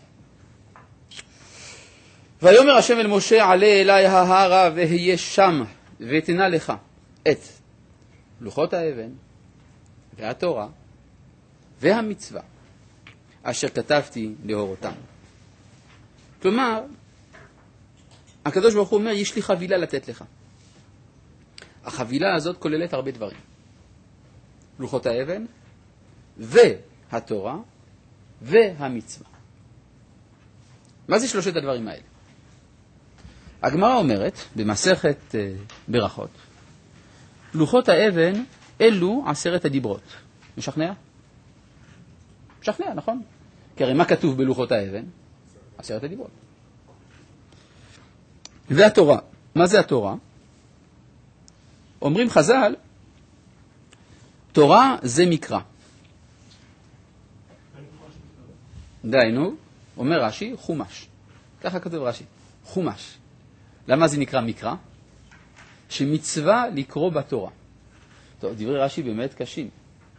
A: ויאמר השם אל משה, עלה אליי ההרה והיה שם, ותנה לך את לוחות האבן והתורה והמצווה אשר כתבתי להורותם. כלומר, הקדוש ברוך הוא אומר, יש לי חבילה לתת לך. החבילה הזאת כוללת הרבה דברים. לוחות האבן והתורה והמצווה. מה זה שלושת הדברים האלה? הגמרא אומרת במסכת ברכות, לוחות האבן אלו 10 הדיברות. משכנע? משכנע, נכון? כי הרי מה כתוב בלוחות האבן? 10 הדיברות. והתורה, מה זה התורה? אומרים חז"ל, תורה זה מקרא. דיינו, אומר רש"י, חומש. ככה כתוב רש"י, חומש. למה זה נקרא מקרא? שמצווה לקרוא בתורה. טוב, דברי רש"י באמת קשים.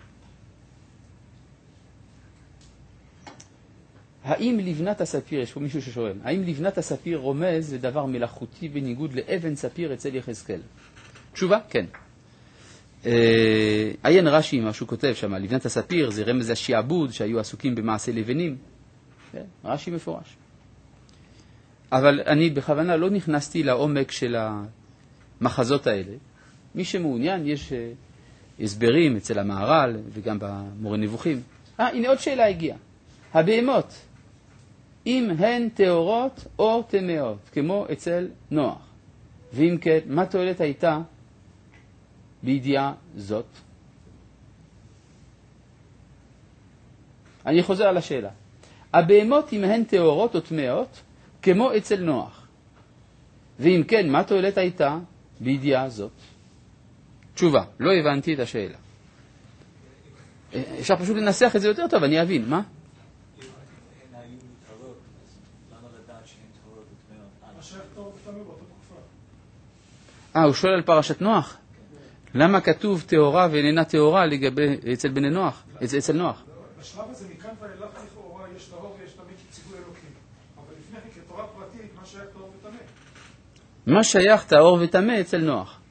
A: האם לבנת הספיר, יש פה מישהו ששואל, האם לבנת הספיר רומז לדבר מלאכותי בניגוד לאבן ספיר אצל יחזקאל? תשובה, כן. עיין רש"י, מה שהוא כותב שם, לבנת הספיר זה רמז השעבוד שהיו עסוקים במעשה לבנים. רש"י מפורש. אבל אני בכוונה לא נכנסתי לעומק של המחזות האלה. מי שמעוניין, יש הסברים אצל המהר"ל וגם במורה נבוכים. הנה עוד שאלה הגיעה. הבהמות, אם הן טהורות או טמאות, כמו אצל נוח, ואם כן, מה תועלת הייתה בידיעה זאת? אני חוזר על השאלה. הבהמות, אם הן טהורות או טמאות, כמו אצל נוח, ואם כן, מה תועלת הייתה בידיעה זאת? תשובה, לא הבנתי את השאלה. אפשר פשוט לנסח את זה יותר טוב, אני אבין, מה? הוא שואל על פרשת נוח. למה כתוב טהורה ואיננה טהורה אצל בני נוח, אצל נוח?
E: בשלב הזה מכאן ואילך לכאורה יש טהור ויש טמא כציווי אלוקים. אבל לפני כן כתורה פרטית, מה שייך טהור וטמא?
A: מה שייך טהור וטמא אצל נוח?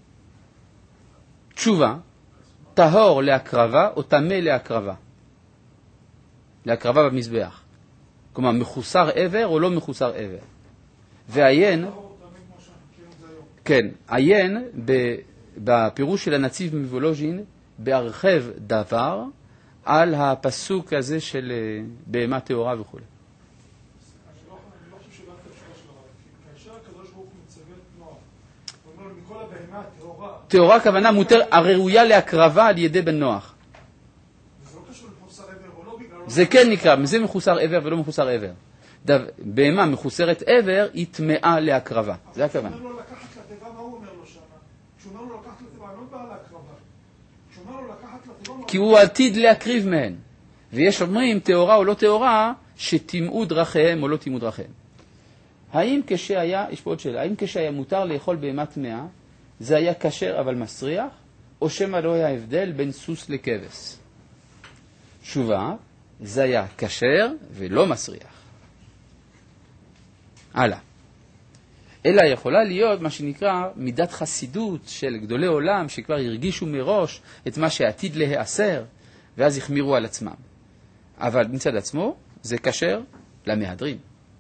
A: תשובה, טהור להקרבה או טמא להקרבה? להקרבה במזבח. כלומר, מחוסר עבר או לא מחוסר עבר. ועיין, כן, עיין בפירוש של הנציב מוולוז'ין בהרחב דבר על הפסוק הזה של בהמה טהורה וכו'.
E: אני לא חושב שבאת התשובה של הרב, כי כאשר הקדוש ברוך הוא מצווה את נוח, הוא אומר לו מכל הבהמה טהורה.
A: טהורה הכוונה מותר, הראויה להקרבה על ידי בן נוח.
E: זה לא קשור למחוסר עבר או לא בגלל...
A: זה כן נקרא, זה מחוסר עבר ולא מחוסר עבר. בהמה מחוסרת עבר היא טמאה להקרבה, זה הכוונה.
E: כשהוא אומר לו לקחת לתיבה, מה הוא אומר לו שם? כשהוא אומר לו לקחת לתיבה, לא בא להקרבה. כשהוא אומר לו לקחת לתיבה...
A: כי הוא עתיד להקריב מהן. ויש אומרים טהורה או לא טהורה, שתימאו דרכיהם או לא תימאו דרכיהם. האם כשהיה, יש פה עוד שאלה, האם כשהיה מותר לאכול בהמה טמאה, זה היה כשר אבל מסריח, או שמא לא היה הבדל בין סוס לכבש? תשובה, זה היה כשר ולא מסריח. הלאה. אלא יכולה להיות מה שנקרא מידת חסידות של גדולי עולם שכבר הרגישו מראש את מה שעתיד להיאסר ואז החמירו על עצמם. אבל מצד עצמו זה כשר למהדרין.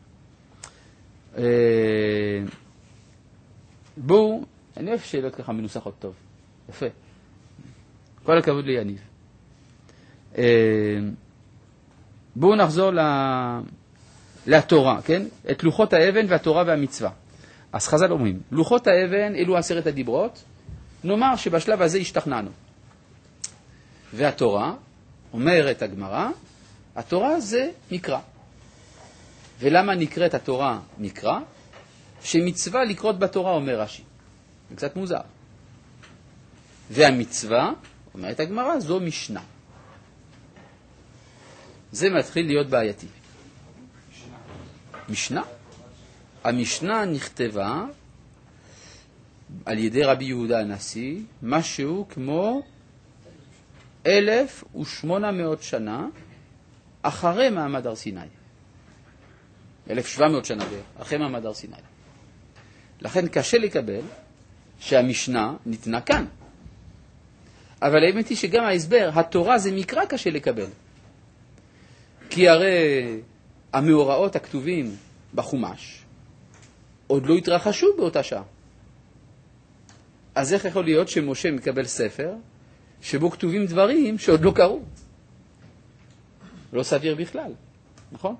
A: בואו, אני אוהב שאלות ככה מנוסחות טוב. יפה. כל הכבוד ליניב. בואו נחזור לתורה, כן? את לוחות האבן והתורה והמצווה. אז חז"ל אומרים, לוחות האבן אלו 10 הדיברות, נאמר שבשלב הזה השתכנענו. והתורה, אומרת הגמרא, התורה זה מקרא. ולמה נקראת התורה מקרא? שמצווה לקרות בתורה, אומר רש"י. זה קצת מוזר. והמצווה, אומרת הגמרא, זו משנה. זה מתחיל להיות בעייתי. משנה? המשנה נכתבה על ידי רבי יהודה הנשיא, משהו כמו 1800 שנה אחרי מעמד הר סיני. 1700 שנה אחרי מעמד הר סיני. לכן קשה לקבל שהמשנה ניתנה כאן. אבל האמת היא שגם ההסבר, התורה זה מקרא קשה לקבל. כי הרי המאורעות הכתובים בחומש עוד לא התרחשו באותה שעה. אז איך יכול להיות שמשה מקבל ספר שבו כתובים דברים שעוד לא קרו? לא סביר בכלל, נכון?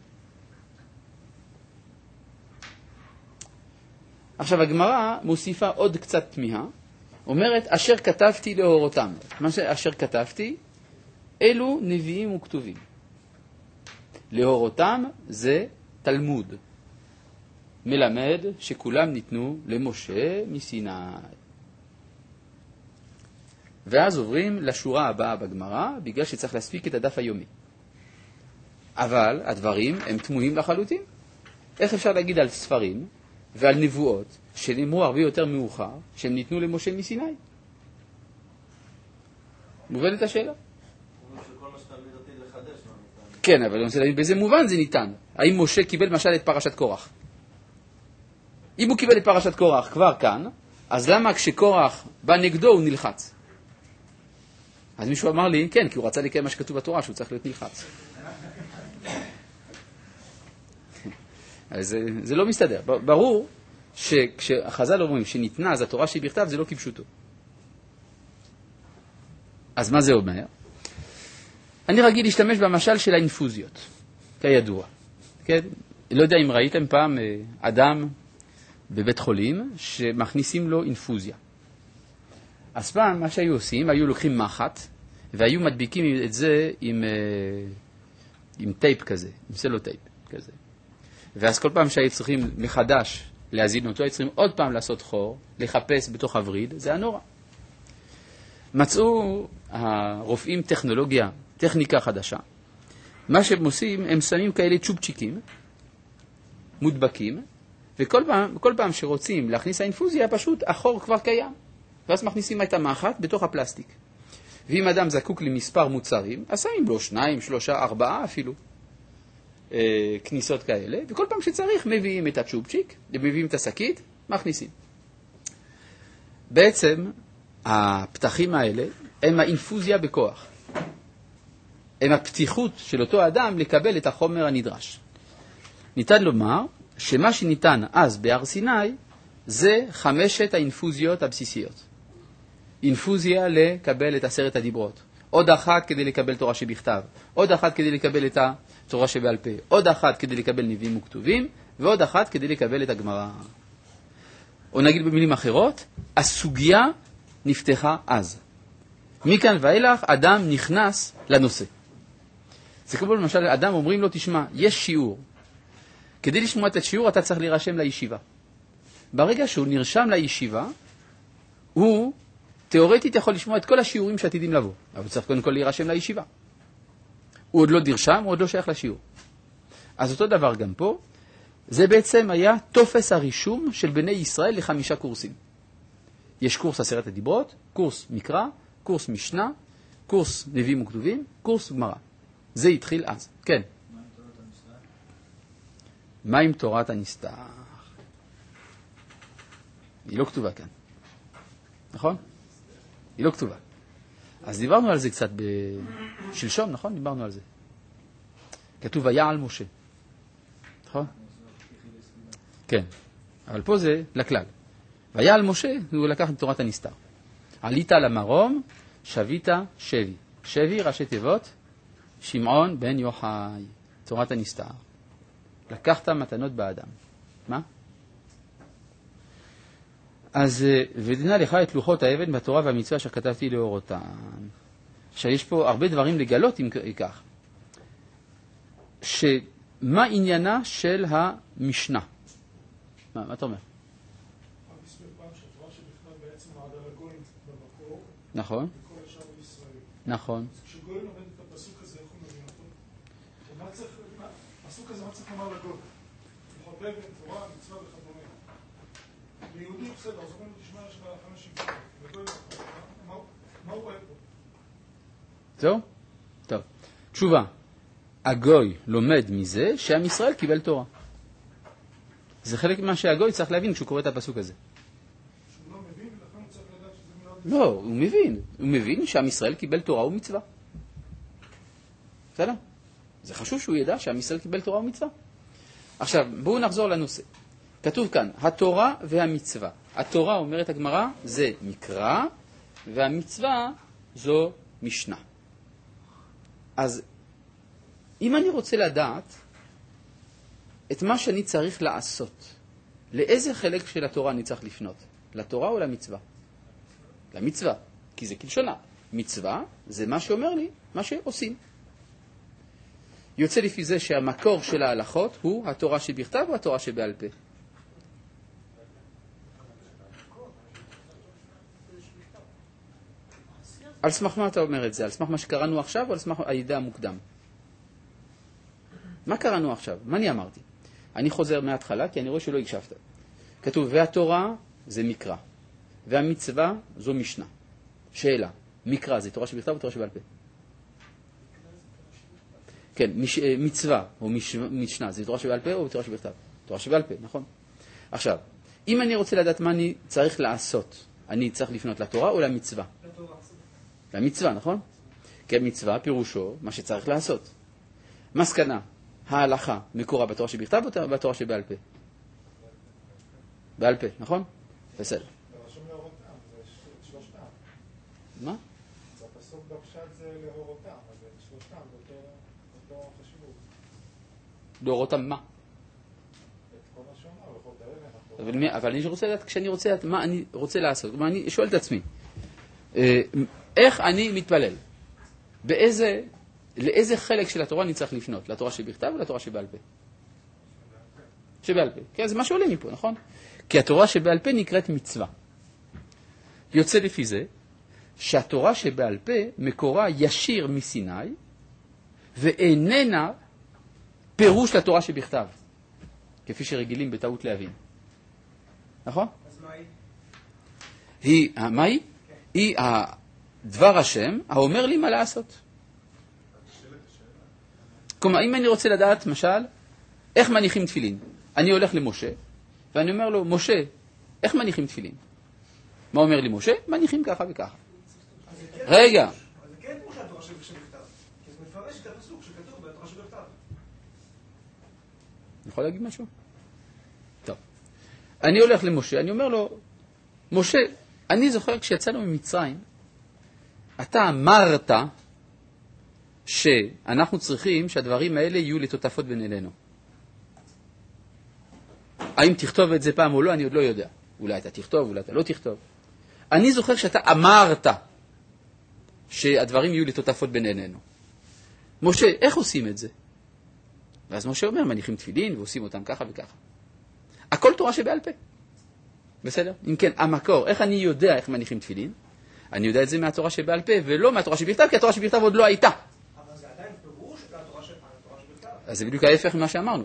A: עכשיו הגמרא מוסיפה עוד קצת תמיהה, אומרת אשר כתבתי להורותם. מה שאשר כתבתי, אלו נביאים וכתובים. להורותם זה תלמוד מלמד שכולם ניתנו למשה מסיני. ואז עוברים לשורה הבאה בגמרא, בגלל שצריך להספיק את הדף היומי. אבל הדברים הם תמוהים לחלוטין. איך אפשר להגיד על ספרים ועל נבואות שנאמרו הרבה יותר מאוחר, שהם ניתנו למשה מסיני? מובנת השאלה? כן, אבל אני רוצה להגיד, באיזה מובן זה ניתן? האם משה קיבל משל את פרשת קורח? אם הוא קיבל את פרשת קורח כבר כאן, אז למה כשקורח בא נגדו הוא נלחץ? אז מישהו אמר לי, כן, כי הוא רצה לקיים מה שכתוב בתורה, שהוא צריך להיות נלחץ. אז זה לא מסתדר. ברור שכשהחז"ל אומרים שניתנה אז התורה שהיא בכתב, זה לא כפשוטו. אז מה זה אומר? אני רגיל להשתמש במשל של האינפוזיות, כידוע. כן? לא יודע אם ראיתם פעם אדם בבית חולים שמכניסים לו אינפוזיה. אז פעם מה שהיו עושים, היו לוקחים מחט והיו מדביקים את זה עם טייפ כזה, עם סלוטייפ כזה. ואז כל פעם שהיו צריכים מחדש להזין אותו, היו צריכים עוד פעם לעשות חור, לחפש בתוך הווריד, זה הנורא. מצאו הרופאים טכניקה חדשה. מה שהם עושים, הם שמים כאלה צ'ופצ'יקים, מודבקים, וכל פעם שרוצים להכניס האינפוזיה, פשוט החור כבר קיים. ואז מכניסים את המחט בתוך הפלסטיק. ואם אדם זקוק למספר מוצרים, אז שמים לו 2, 3, 4 אפילו כניסות כאלה, וכל פעם שצריך מביאים את הצ'ופצ'יק, מביאים את השקית, מכניסים. בעצם הפתחים האלה הם האינפוזיה בכוח. הם הפתיחות של אותו אדם לקבל את החומר הנדרש. ניתן לומר שמה שניתן אז בהר סיני זה 5 האינפוזיות הבסיסיות. אינפוזיה לקבל את 10 הדיברות. עוד אחת כדי לקבל תורה שבכתב. עוד אחת כדי לקבל את התורה שבעל פה. עוד אחת כדי לקבל נביאים וכתובים. ועוד אחת כדי לקבל את הגמרא. או נגיד במילים אחרות, הסוגיה נפתחה אז. מכאן ואילך אדם נכנס לנושא. זה כמו למשל, אדם אומרים לו, תשמע, יש שיעור. כדי לשמוע את השיעור אתה צריך להירשם לישיבה. ברגע שהוא נרשם לישיבה, הוא תיאורטית יכול לשמוע את כל השיעורים שעתידים לבוא. אבל הוא צריך קודם כל להירשם לישיבה. הוא עוד לא נרשם, הוא עוד לא שייך לשיעור. אז אותו דבר גם פה, זה בעצם היה תופס הרישום של בני ישראל ל5 קורסים. יש קורס 10 הדיברות, קורס מקרא, קורס משנה, קורס נביאים וכתובים, קורס גמרא. זה התחיל אז. כן. מה עם תורת הנסתר? היא לא כתובה כאן. נכון? היא לא כתובה. אז דיברנו על זה קצת בשלשום, נכון? דיברנו על זה. כתוב ויעל משה. נכון? כן. אבל פה זה לכלל. ויעל משה, הוא לקח את תורת הנסתר. עלית למרום, שבית שבי. שבי ראשי תיבות, שמעון בן יוחאי. תורת הנסתר. לקחת מתנות באדם. מה? אז ודנה לך את לוחות האבן בתורה והמצווה אשר כתבתי לאורותן. עכשיו יש פה הרבה דברים לגלות אם כך. שמה עניינה של המשנה? מה אתה אומר? נכון. נכון.
E: כשגוי לומד את הפסוק הזה, איך הוא מבין אותו? הפסוק הזה, מה צריך לומר לגוי? לוחות אבן, תורה, מצווה וכדומה. ליהודי בסדר, אז אומרים תשמע יש לה 50 וגוי מה הוא רואה פה?
A: זהו? טוב. תשובה. הגוי לומד מזה שעם ישראל קיבל תורה. זה חלק ממה שהגוי צריך להבין כשהוא קורא את הפסוק הזה.
E: שהוא לא מבין, ולכן הוא צריך לדעת שזה מילה...
A: לא, הוא מבין. הוא מבין שעם ישראל קיבל תורה ומצווה. בסדר? זה חשוב שהוא ידע שעם ישראל קיבל תורה ומצווה. עכשיו, בואו נחזור לנושא. כתוב כאן, התורה והמצווה. התורה, אומרת הגמרא, זה מקרא, והמצווה זו משנה. אז אם אני רוצה לדעת את מה שאני צריך לעשות, לאיזה חלק של התורה אני צריך לפנות? לתורה או למצווה? למצווה, כי זה כלשונה. מצווה זה מה שאומר לי, מה שעושים. יוצא לפי זה שהמקור של ההלכות הוא התורה שבכתב או התורה שבעל פה? על סמך מה אתה אומר את זה? על סמך מה שקראנו עכשיו או על סמך הידע המוקדם? מה קראנו עכשיו? מה אני אמרתי? אני חוזר מההתחלה כי אני רואה שלא הקשבת. כתוב, והתורה זה מקרא, והמצווה זו משנה. שאלה, מקרא זה תורה שבכתב או תורה שבעל פה? כן, מצווה או משנה זה תורה שבעל פה או תורה שבכתב? תורה שבעל פה, נכון? עכשיו, אם אני רוצה לדעת מה אני צריך לעשות, אני צריך לפנות לתורה או למצווה? למצווה, נכון? כי המצווה פירושו מה שצריך לעשות. מסקנה, ההלכה מקורה בתורה שבכתב או בתורה שבעל פה? בעל פה, נכון? בסדר.
D: זה רשום להורותם, זה שלושתם.
A: מה?
D: זה הפסוק בפשט זה להורותם, אז זה שלושתם, זה אותו חשיבות.
A: להורותם מה?
D: את כל מה שאומר, לכל דרך,
A: אבל אני רוצה לדעת, כשאני רוצה לדעת מה אני רוצה לעשות, אני שואל את עצמי, איך אני מתפלל? לאיזה חלק של התורה אני צריך לפנות? לתורה שבכתב או לתורה שבעל פה? שבעל פה. כן, זה מה שעולה מפה, נכון? כי התורה שבעל פה נקראת מצווה. יוצא לפי זה שהתורה שבעל פה מקורה ישיר מסיני ואיננה פירוש לתורה שבכתב, כפי שרגילים בטעות להבין. נכון?
B: אז מה היא?
A: מה היא? היא דבר השם האומר לי מה לעשות. כלומר, אם אני רוצה לדעת, משל, איך מניחים תפילין? אני הולך למשה, ואני אומר לו, משה, איך מניחים תפילין? מה אומר לי משה? מניחים ככה וככה. רגע.
B: אז זה כן פירוש התורה שבכתב. כי זה מפרש את הפסוק שכתוב בתורה שבכתב.
A: אני יכול להגיד משהו? טוב. אני הולך למשה, אני אומר לו, משה, אני זוכר כשיצאנו ממצרים, אתה אמרת שאנחנו צריכים שהדברים האלה יהיו לתותפות בינינו. האם תכתוב את זה פעם או לא, אני עוד לא יודע. אולי אתה תכתוב, אולי אתה לא תכתוב. אני זוכר שאתה אמרת שהדברים יהיו לתותפות בינינו. משה, איך עושים את זה? ואז משה אומר, מניחים תפילין ועושים אותם ככה וככה. הכל תורה שבעל פה. בסדר? אם כן, המקור, איך אני יודע איך מניחים תפילין? אני יודע את זה מהתורה שבעל פה ולא מהתורה שבכתב, כי התורה שבכתב עוד לא הייתה.
B: אבל זה עדיין פירוש לתורה שבכתב.
A: אז זה בדיוק ההפך ממה שאמרנו.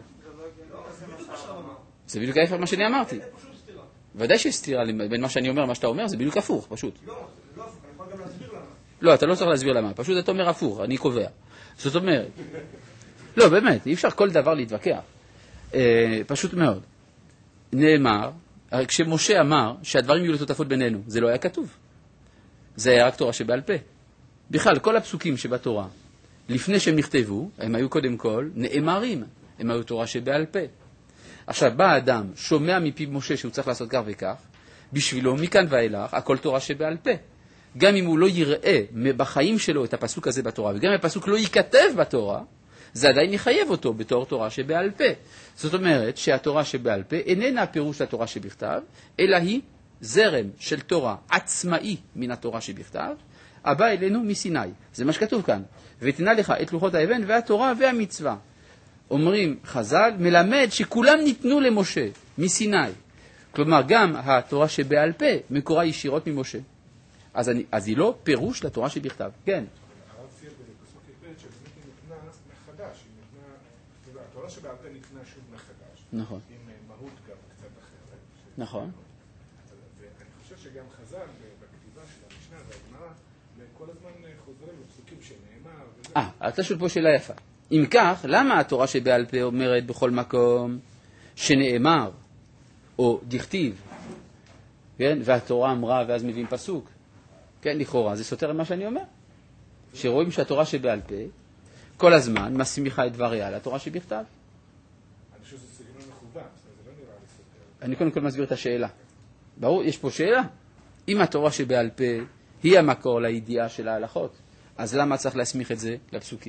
A: זה בדיוק ההפך ממה שאני אמרתי.
B: זה פשוט סתירה.
A: ודאי שיש סתירה בין מה שאני אומר ומה שאתה אומר, זה בדיוק הפוך, פשוט.
B: לא, זה לא הפוך, אני יכול גם להסביר למה.
A: לא, אתה לא צריך להסביר למה, פשוט אתה אומר הפוך, אני קובע. זאת אומרת, לא, באמת, אי אפשר כל דבר להתווכח. פשוט מאוד. נאמר, כשמשה אמר שהדברים יהיו לתותפות בינינו, זה לא היה כתוב. זה היה רק תורה שבעל פה. בכלל, כל הפסוקים שבתורה, לפני שהם נכתבו, הם היו קודם כל נאמרים, הם היו תורה שבעל פה. עכשיו, בא אדם, שומע מפי משה שהוא צריך לעשות כך וכך, בשבילו, מכאן ואילך, הכל תורה שבעל פה. גם אם הוא לא יראה בחיים שלו את הפסוק הזה בתורה, וגם אם הפסוק לא ייכתב בתורה, זה עדיין יחייב אותו בתור תורה שבעל פה. זאת אומרת שהתורה שבעל פה איננה פירוש לתורה שבכתב, אלא היא זרם של תורה עצמאי מן התורה שבכתב, הבא אלינו מסיני. זה מה שכתוב כאן. ותנה לך את לוחות האבן והתורה והמצווה. אומרים חז"ל, מלמד שכולם ניתנו למשה מסיני. כלומר, גם התורה שבעל פה מקורה ישירות ממשה. אז היא לא פירוש לתורה שבכתב. כן.
D: הרב צייר בפסוק י"ב שבאמת היא ניתנה מחדש. התורה שבעל פה ניתנה שוב מחדש.
A: נכון.
D: עם מהות גם קצת אחרת.
A: נכון.
D: ואני חושב שגם חז"ל בכתיבה של המשנה והגמרא, כל הזמן חוזרים לפסוקים שנאמר.
A: אתה שואל פה שאלה יפה. אם כך, למה התורה שבעל פה אומרת בכל מקום שנאמר או דכתיב, כן? והתורה אמרה ואז מביאים פסוק? כן, לכאורה, זה סותר מה שאני אומר. שרואים שהתורה שבעל פה כל הזמן מסמיכה את דבריה לתורה שבכתב.
D: אני חושב שזה סגנון מכוון, זה לא נראה לי סותר.
A: אני קודם כל מסביר את השאלה. ברור, יש פה שאלה. אם התורה שבעל פה היא המקור לידיעה של ההלכות, אז למה צריך להסמיך את זה לפסוקים?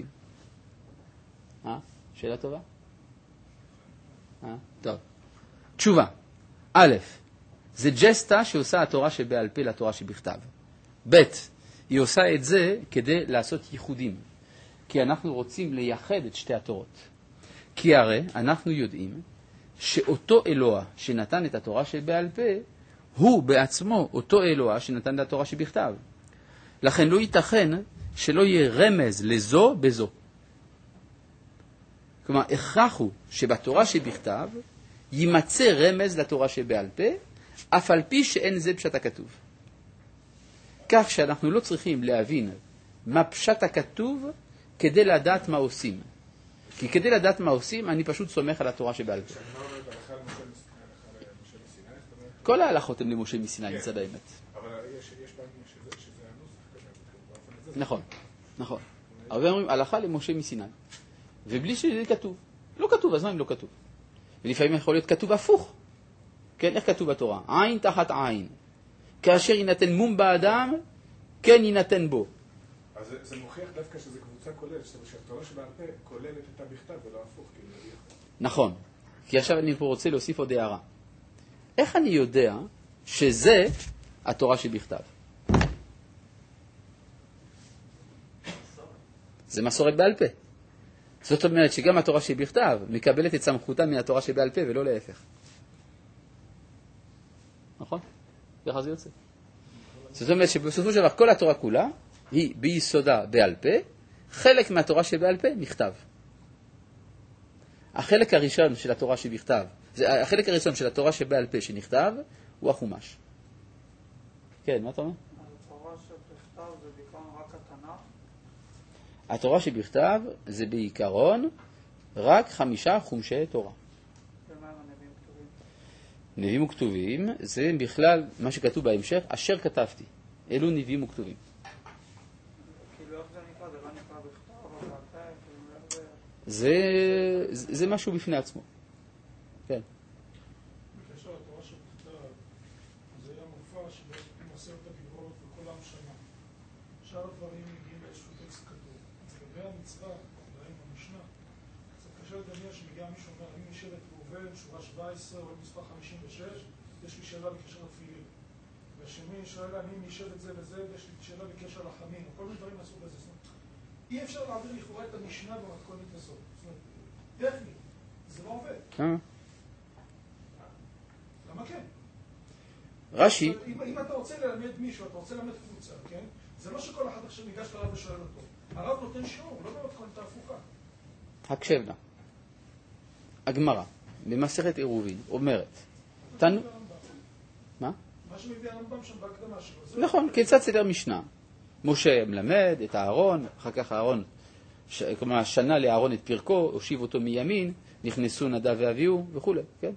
A: שאלה טובה? טוב. תשובה. א', זה ג'סטה שעושה התורה שבעל פה לתורה שבכתב. ב', היא עושה את זה כדי לעשות ייחודים. כי אנחנו רוצים לייחד את שתי התורות. כי הרי אנחנו יודעים שאותו אלוה שנתן את התורה שבעל פה, הוא בעצמו אותו אלוה שנתן את התורה שבכתב. לכן לא ייתכן שלא יהיה רמז לזו בזו. כלומר, הכרח הוא שבתורה שבכתב יימצא רמז לתורה שבעל פה, אף על פי שאין זה פשט הכתוב. כך שאנחנו לא צריכים להבין מה פשט הכתוב כדי לדעת מה עושים. כי כדי לדעת מה עושים, אני פשוט סומך על התורה שבעל פה. כל ההלכות הן למשה מסיני, מצד האמת.
D: אבל יש פעמים שזה הנוסח כזה.
A: נכון, נכון. הרבה אומרים, הלכה למשה מסיני. ובלי שזה כתוב. לא כתוב, אז מה אם לא כתוב? ולפעמים יכול להיות כתוב הפוך. כן, איך כתוב בתורה? עין תחת עין. כאשר יינתן מום באדם, כן יינתן בו.
D: אז זה מוכיח דווקא שזה קבוצה כוללת, שהתורה שבעל פה כוללת את הבכתב ולא הפוך.
A: נכון. כי עכשיו אני פה רוצה להוסיף עוד הערה. איך אני יודע שזה התורה שבכתב? זה מסורת בעל פה. זאת אומרת שגם התורה שבכתב מקבלת את סמכותה מהתורה שבעל פה ולא להפך. נכון? ככה זה יוצא. זאת אומרת שבסופו של דבר כל התורה כולה היא ביסודה בעל פה, חלק מהתורה שבעל פה נכתב. החלק הראשון של התורה שבכתב, החלק הראשון של התורה שבעל פה שנכתב הוא החומש. כן, מה אתה אומר?
F: התורה שבכתב זה בעיקרון רק התנ"ך?
A: התורה שבכתב זה בעיקרון רק 5 חומשי תורה.
F: ומה עם הנביאים כתובים?
A: נביאים וכתובים זה בכלל מה שכתוב בהמשך, אשר כתבתי. אלו נביאים וכתובים.
F: כאילו איך זה נקרא? זה לא נקרא בכתב או בעל פה?
A: זה משהו בפני עצמו. כן.
E: בקשר לתורה שבכתב, זה היה מופע שבעצם עשרת הדיברות וכל עם שנה. שאר הדברים מגיעים לאיזשהו טקסט כתוב. לגבי המצווה, דברים במשנה, קצת קשה לדמיין שמגיע מישהו אומר, אני משבט ראובן, שורה 17, או מספר 56, יש לי שאלה בקשר לתפילין. והשני שואל, אני משבט זה וזה, ויש לי שאלה בקשר לחמין, או כל מיני דברים מהסוג הזה. אי אפשר להעביר לכאורה את המשנה במתכונת הזאת. זאת אומרת, טכני, זה לא עובד. למה כן?
A: רש"י,
E: אם אתה רוצה ללמד מישהו, אתה רוצה ללמד קבוצה, כן? זה לא שכל אחד עכשיו ניגש לרב ושואל אותו. הרב נותן שיעור, לא במתכונת ההפוכה.
A: הקשב לה. הגמרא, במסכת עירובין, אומרת, תנו... מה?
E: מה שמביא הרמב"ם שם בהקדמה שלו.
A: נכון, כיצד סדר משנה. משה מלמד את הארון, אחר כך הארון, כלומר, שנה לארון את פרקו, הושיב אותו מימין, נכנסו נדב ואביהו וכו', כן?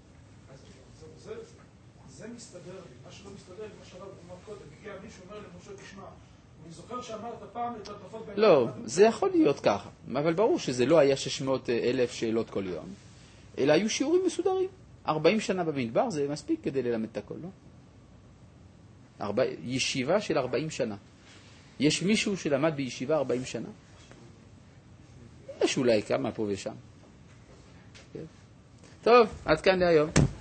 E: זה מסתדר לי, מה שלא מסתדר לי, מה שהרב אמר קודם, הגיע מישהו אומר למשה, תשמע, אני זוכר שאמרת פעם את התופעות בין...
A: לא, זה יכול להיות ככה, אבל ברור שזה לא היה 600,000 שאלות כל יום, אלא היו שיעורים מסודרים. 40 שנה במדבר זה מספיק כדי ללמד את הכל, לא? ישיבה של 40 שנה. יש מישהו שלמד בישיבה 40 שנה? יש אולי כמה פה ושם. טוב, עד כאן להיום.